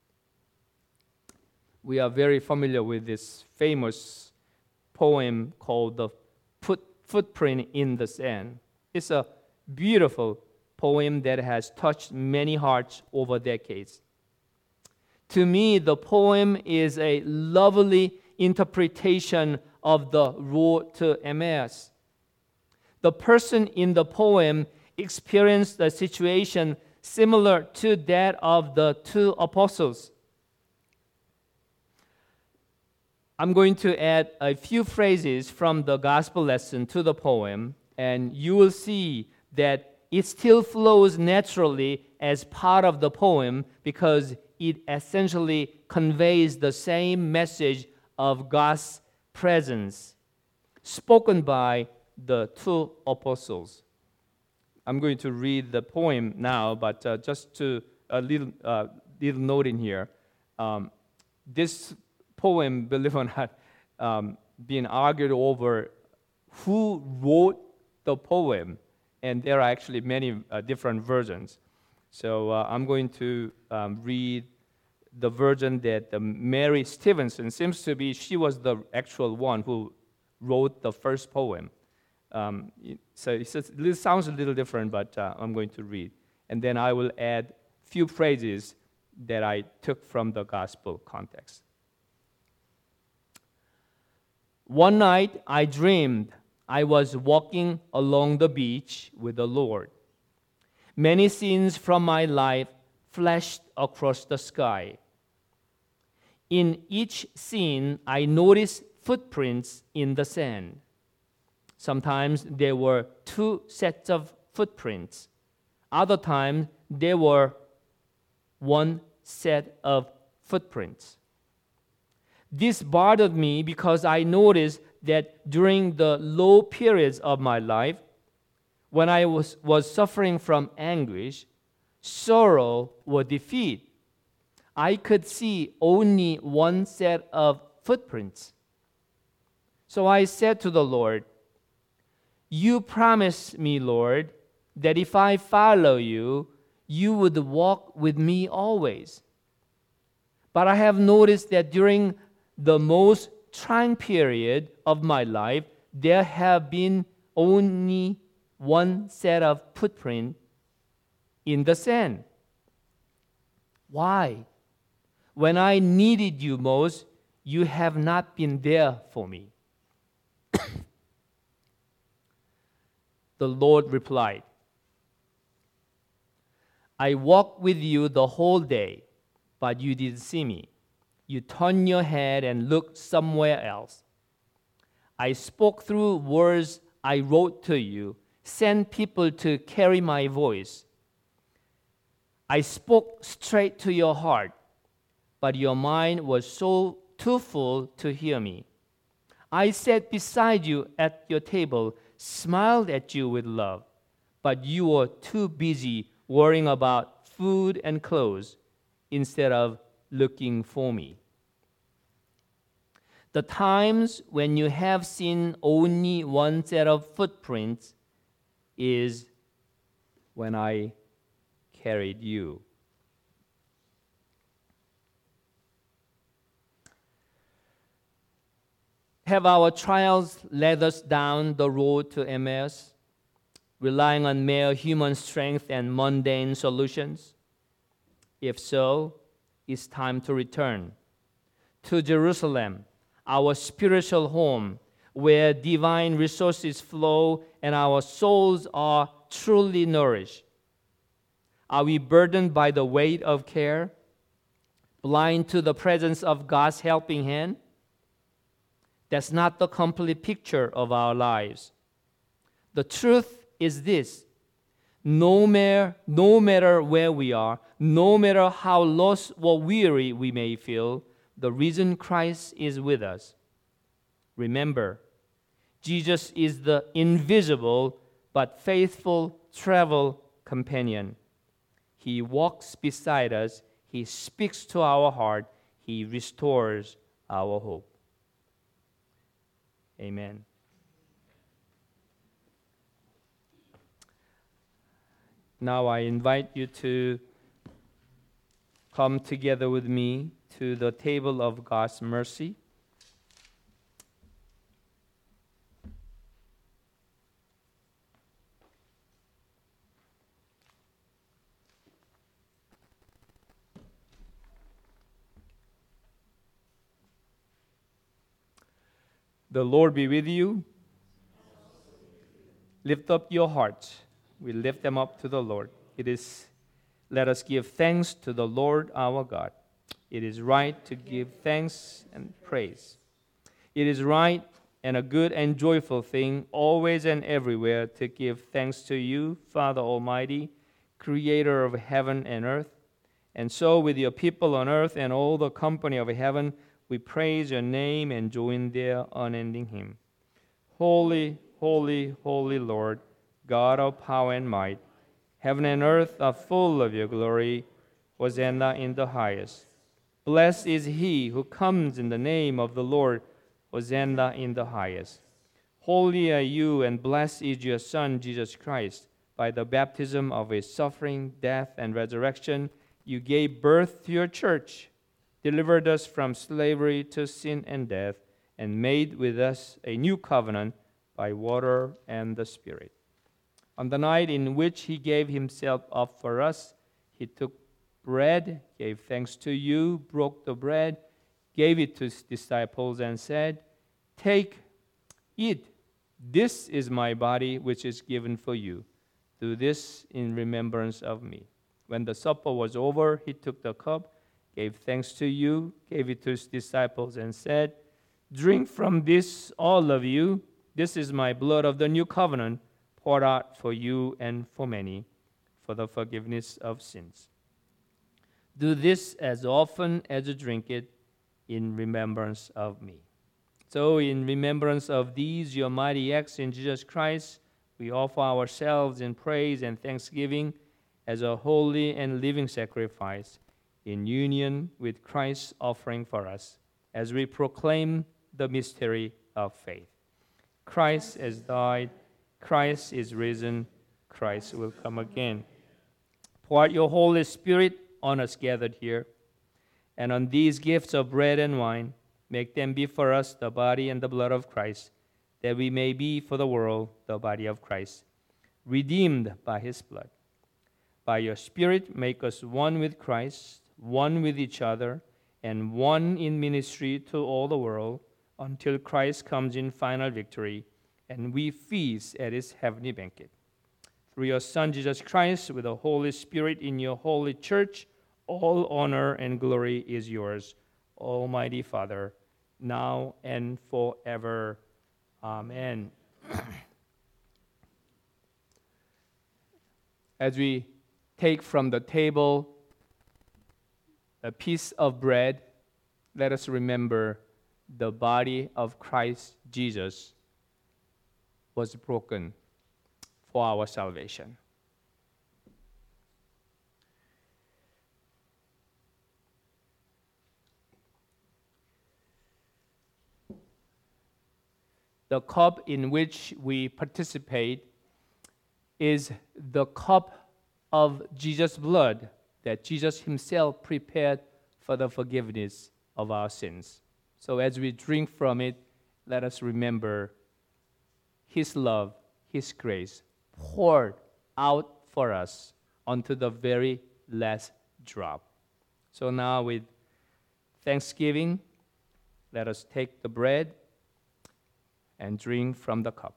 C: We are very familiar with this famous poem called The Foot, Footprint in the Sand. It's a beautiful poem that has touched many hearts over decades. To me, the poem is a lovely interpretation of the road to Emmaus. The person in the poem experienced a situation similar to that of the two apostles. I'm going to add a few phrases from the gospel lesson to the poem, and you will see that it still flows naturally as part of the poem because it essentially conveys the same message of God's presence spoken by the two apostles. I'm going to read the poem now, but uh, just to a little uh, little note in here. Um, this poem, believe it or not, um, being argued over who wrote the poem, and there are actually many uh, different versions. So uh, I'm going to um, read the version that uh, Mary Stevenson seems to be, she was the actual one who wrote the first poem. Um, so it says, this sounds a little different, but uh, I'm going to read. And then I will add few phrases that I took from the gospel context. One night I dreamed I was walking along the beach with the Lord. Many scenes from my life flashed across the sky. In each scene, I noticed footprints in the sand. Sometimes there were two sets of footprints. Other times, there were one set of footprints. This bothered me because I noticed that during the low periods of my life, when I was, was suffering from anguish, sorrow, or defeat, I could see only one set of footprints. So I said to the Lord, "You promised me, Lord, that if I follow you, you would walk with me always. But I have noticed that during the most trying period of my life, there have been only one set of footprints in the sand. Why? When I needed you most, you have not been there for me." The Lord replied, "I walked with you the whole day, but you didn't see me. You turned your head and looked somewhere else. I spoke through words I wrote to you, sent people to carry my voice. I spoke straight to your heart, but your mind was so too full to hear me. I sat beside you at your table, smiled at you with love, but you were too busy worrying about food and clothes instead of looking for me. The times when you have seen only one set of footprints is when I carried you." Have our trials led us down the road to Emmaus, relying on mere human strength and mundane solutions? If so, it's time to return to Jerusalem, our spiritual home, where divine resources flow and our souls are truly nourished. Are we burdened by the weight of care, blind to the presence of God's helping hand? That's not the complete picture of our lives. The truth is this: no matter, no matter where we are, no matter how lost or weary we may feel, the risen Christ is with us. Remember, Jesus is the invisible but faithful travel companion. He walks beside us. He speaks to our heart. He restores our hope. Amen. Now I invite you to come together with me to the table of God's mercy. The Lord be with you. Lift up your hearts. We lift them up to the Lord. It is, let us give thanks to the Lord our God. It is right to give thanks and praise. It is right and a good and joyful thing, always and everywhere, to give thanks to you, Father Almighty, Creator of heaven and earth. And so with your people on earth and all the company of heaven, we praise your name and join their unending hymn. Holy, holy, holy Lord, God of power and might, heaven and earth are full of your glory. Hosanna in the highest. Blessed is he who comes in the name of the Lord. Hosanna in the highest. Holy are you, and blessed is your Son, Jesus Christ. By the baptism of his suffering, death, and resurrection, you gave birth to your church, delivered us from slavery to sin and death, and made with us a new covenant by water and the Spirit. On the night in which he gave himself up for us, he took bread, gave thanks to you, broke the bread, gave it to his disciples, and said, "Take, eat. This is my body, which is given for you. Do this in remembrance of me." When the supper was over, he took the cup, gave thanks to you, gave it to his disciples, and said, "Drink from this, all of you. This is my blood of the new covenant, poured out for you and for many, for the forgiveness of sins. Do this as often as you drink it in remembrance of me." So in remembrance of these, your mighty acts in Jesus Christ, we offer ourselves in praise and thanksgiving as a holy and living sacrifice, in union with Christ's offering for us, as we proclaim the mystery of faith. Christ has died, Christ is risen, Christ will come again. Pour out your Holy Spirit on us gathered here, and on these gifts of bread and wine, make them be for us the body and the blood of Christ, that we may be for the world the body of Christ, redeemed by his blood. By your Spirit, make us one with Christ, one with each other, and one in ministry to all the world, until Christ comes in final victory, and we feast at his heavenly banquet. Through your Son, Jesus Christ, with the Holy Spirit in your holy church, all honor and glory is yours, Almighty Father, now and forever. Amen. As we take from the table a piece of bread, let us remember the body of Christ Jesus was broken for our salvation. The cup in which we participate is the cup of Jesus' blood that Jesus himself prepared for the forgiveness of our sins. So as we drink from it let us remember His love, His grace poured out for us unto the very last drop. So now with thanksgiving, let us take the bread and drink from the cup.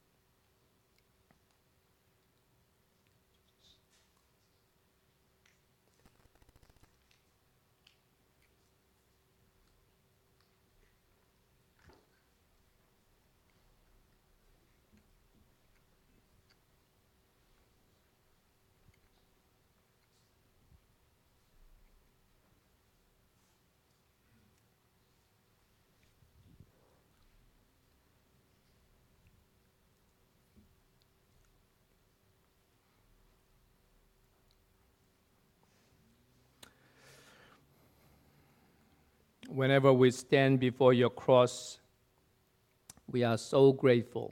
C: Whenever we stand before your cross, we are so grateful.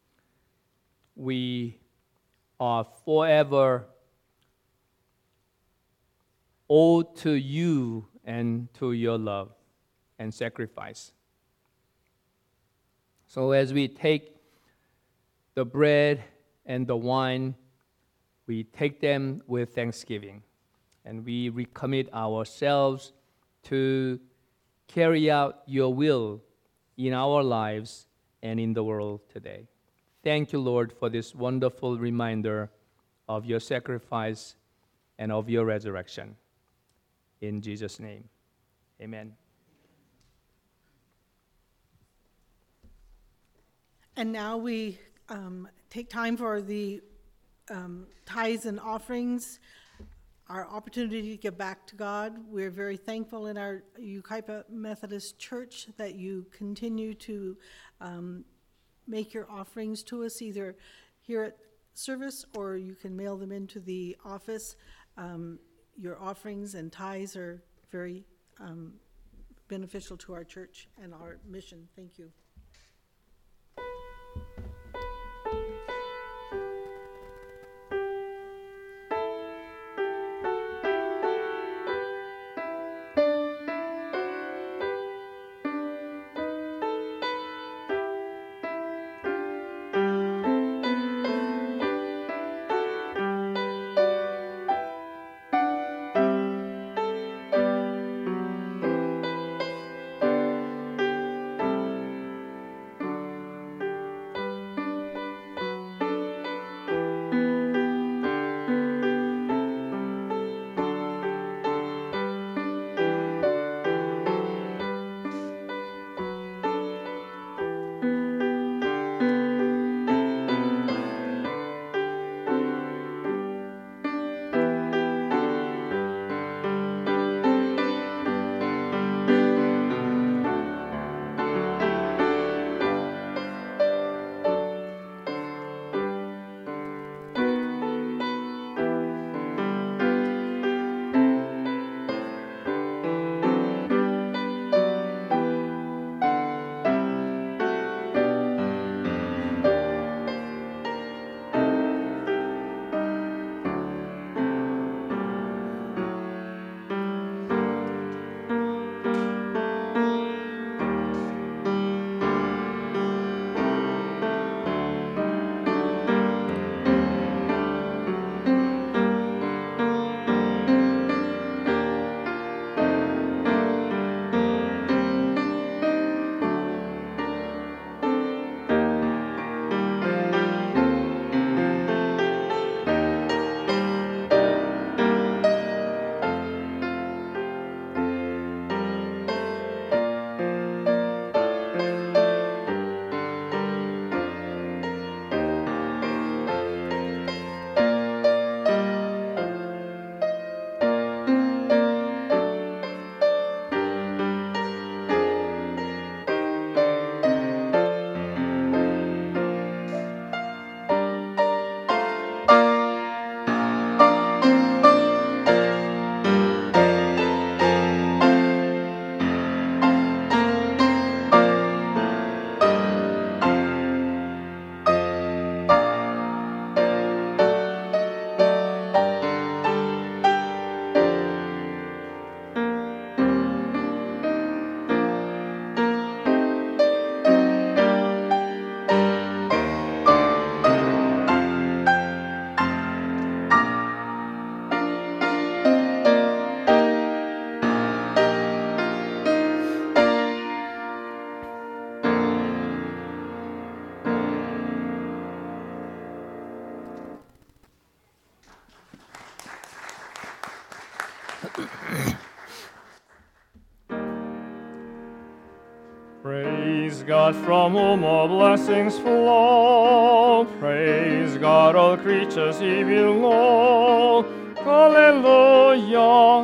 C: We are forever owed to you and to your love and sacrifice. So as we take the bread and the wine, we take them with thanksgiving, and we recommit ourselves to carry out your will in our lives and in the world today. Thank you, Lord, for this wonderful reminder of your sacrifice and of your resurrection. In Jesus' name, amen.
A: And now we um, take time for the um, tithes and offerings, our opportunity to give back to God. We're very thankful in our Yucaipa Methodist Church that you continue to um, make your offerings to us, either here at service or you can mail them into the office. Um, your offerings and tithes are very um, beneficial to our church and our mission. Thank you.
C: Praise God from whom all blessings flow. Praise God, all creatures He below. Hallelujah,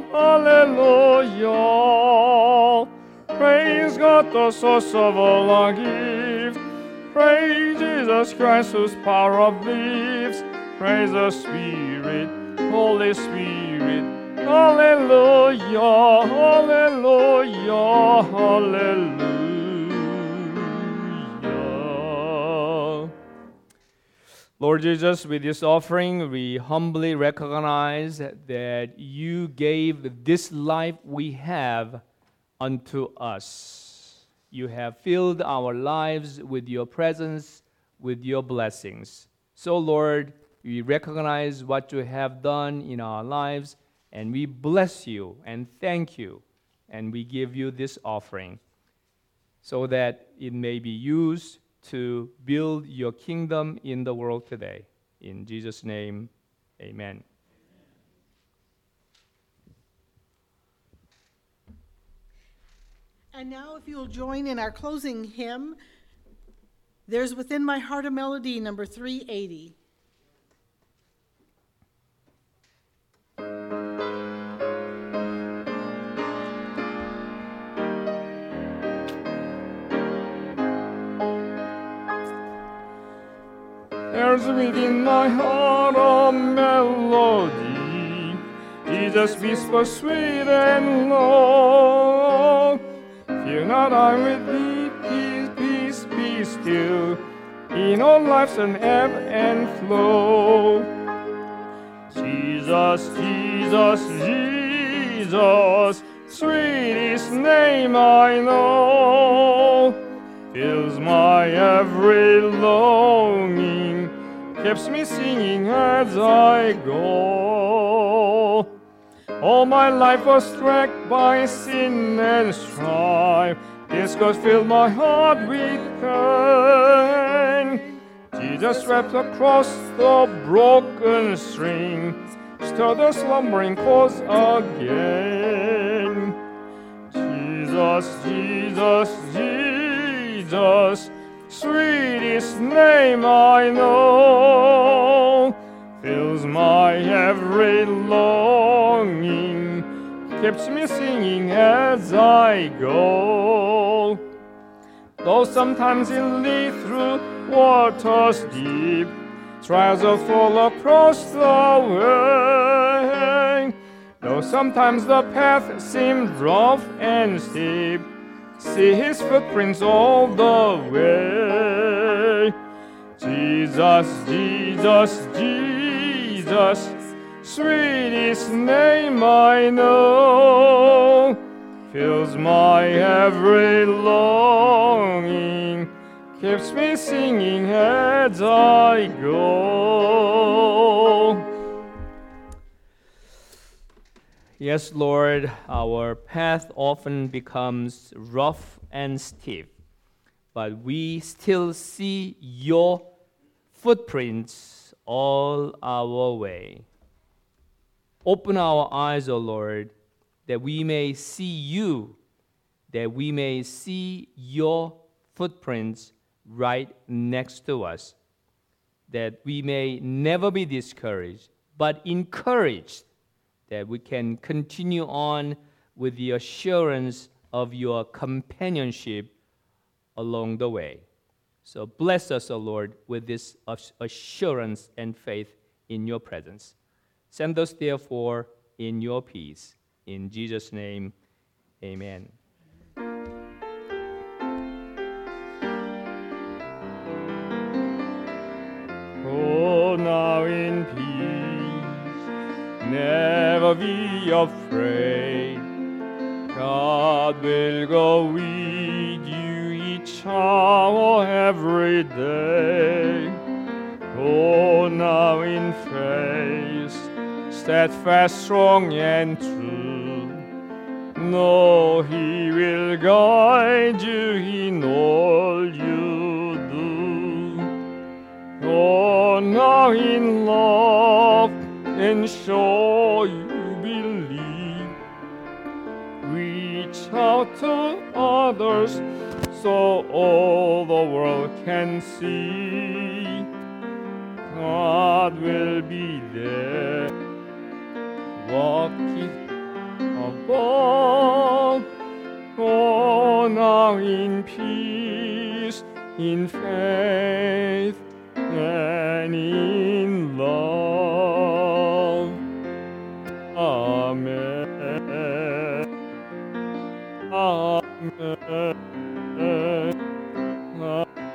C: hallelujah. Praise God, the source of all our gift. Praise Jesus Christ, whose power lives. Praise the Spirit, Holy Spirit. Hallelujah, hallelujah, hallelujah. Lord Jesus, with this offering, we humbly recognize that you gave this life we have unto us. You have filled our lives with your presence, with your blessings. So, Lord, we recognize what you have done in our lives, and we bless you and thank you, and we give you this offering so that it may be used to build your kingdom in the world today. In Jesus' name, amen.
A: And now if you'll join in our closing hymn, There's Within My Heart a Melody, number three eighty.
C: There's within my heart a melody, Jesus whispers sweet and low. Fear not, I'm with thee, peace, peace, be still, in all life's an ebb and flow. Jesus, Jesus, Jesus, sweetest name I know, fills my every longing, keeps me singing as I go. All my life was struck by sin and strife, disgust filled my heart with pain. Jesus wrapped across the broken string, stirred the slumbering cause again. Jesus, Jesus, Jesus, sweetest name I know, fills my every longing, keeps me singing as I go. Though sometimes it leads through waters deep, trials are fall across the way. Though sometimes the path seems rough and steep, see his footprints all the way. Jesus, Jesus, Jesus, sweetest name I know, fills my every longing, keeps me singing as I go. Yes, Lord, our path often becomes rough and steep, but we still see your footprints all our way. Open our eyes, O Lord, that we may see you, that we may see your footprints right next to us, that we may never be discouraged, but encouraged, that we can continue on with the assurance of your companionship along the way. So bless us, O Lord, with this assurance and faith in your presence. Send us, therefore, in your peace. In Jesus' name, amen. Oh, now in peace, never be afraid. God will go with you each hour, every day. Oh, now in faith, steadfast, strong, and true. No, he will guide you in all you do. Oh, now in love, ensure you believe. Reach out to others so all the world can see. God will be there, walking above. Go now in peace, in faith, and in love. Amen. Amen. Amen.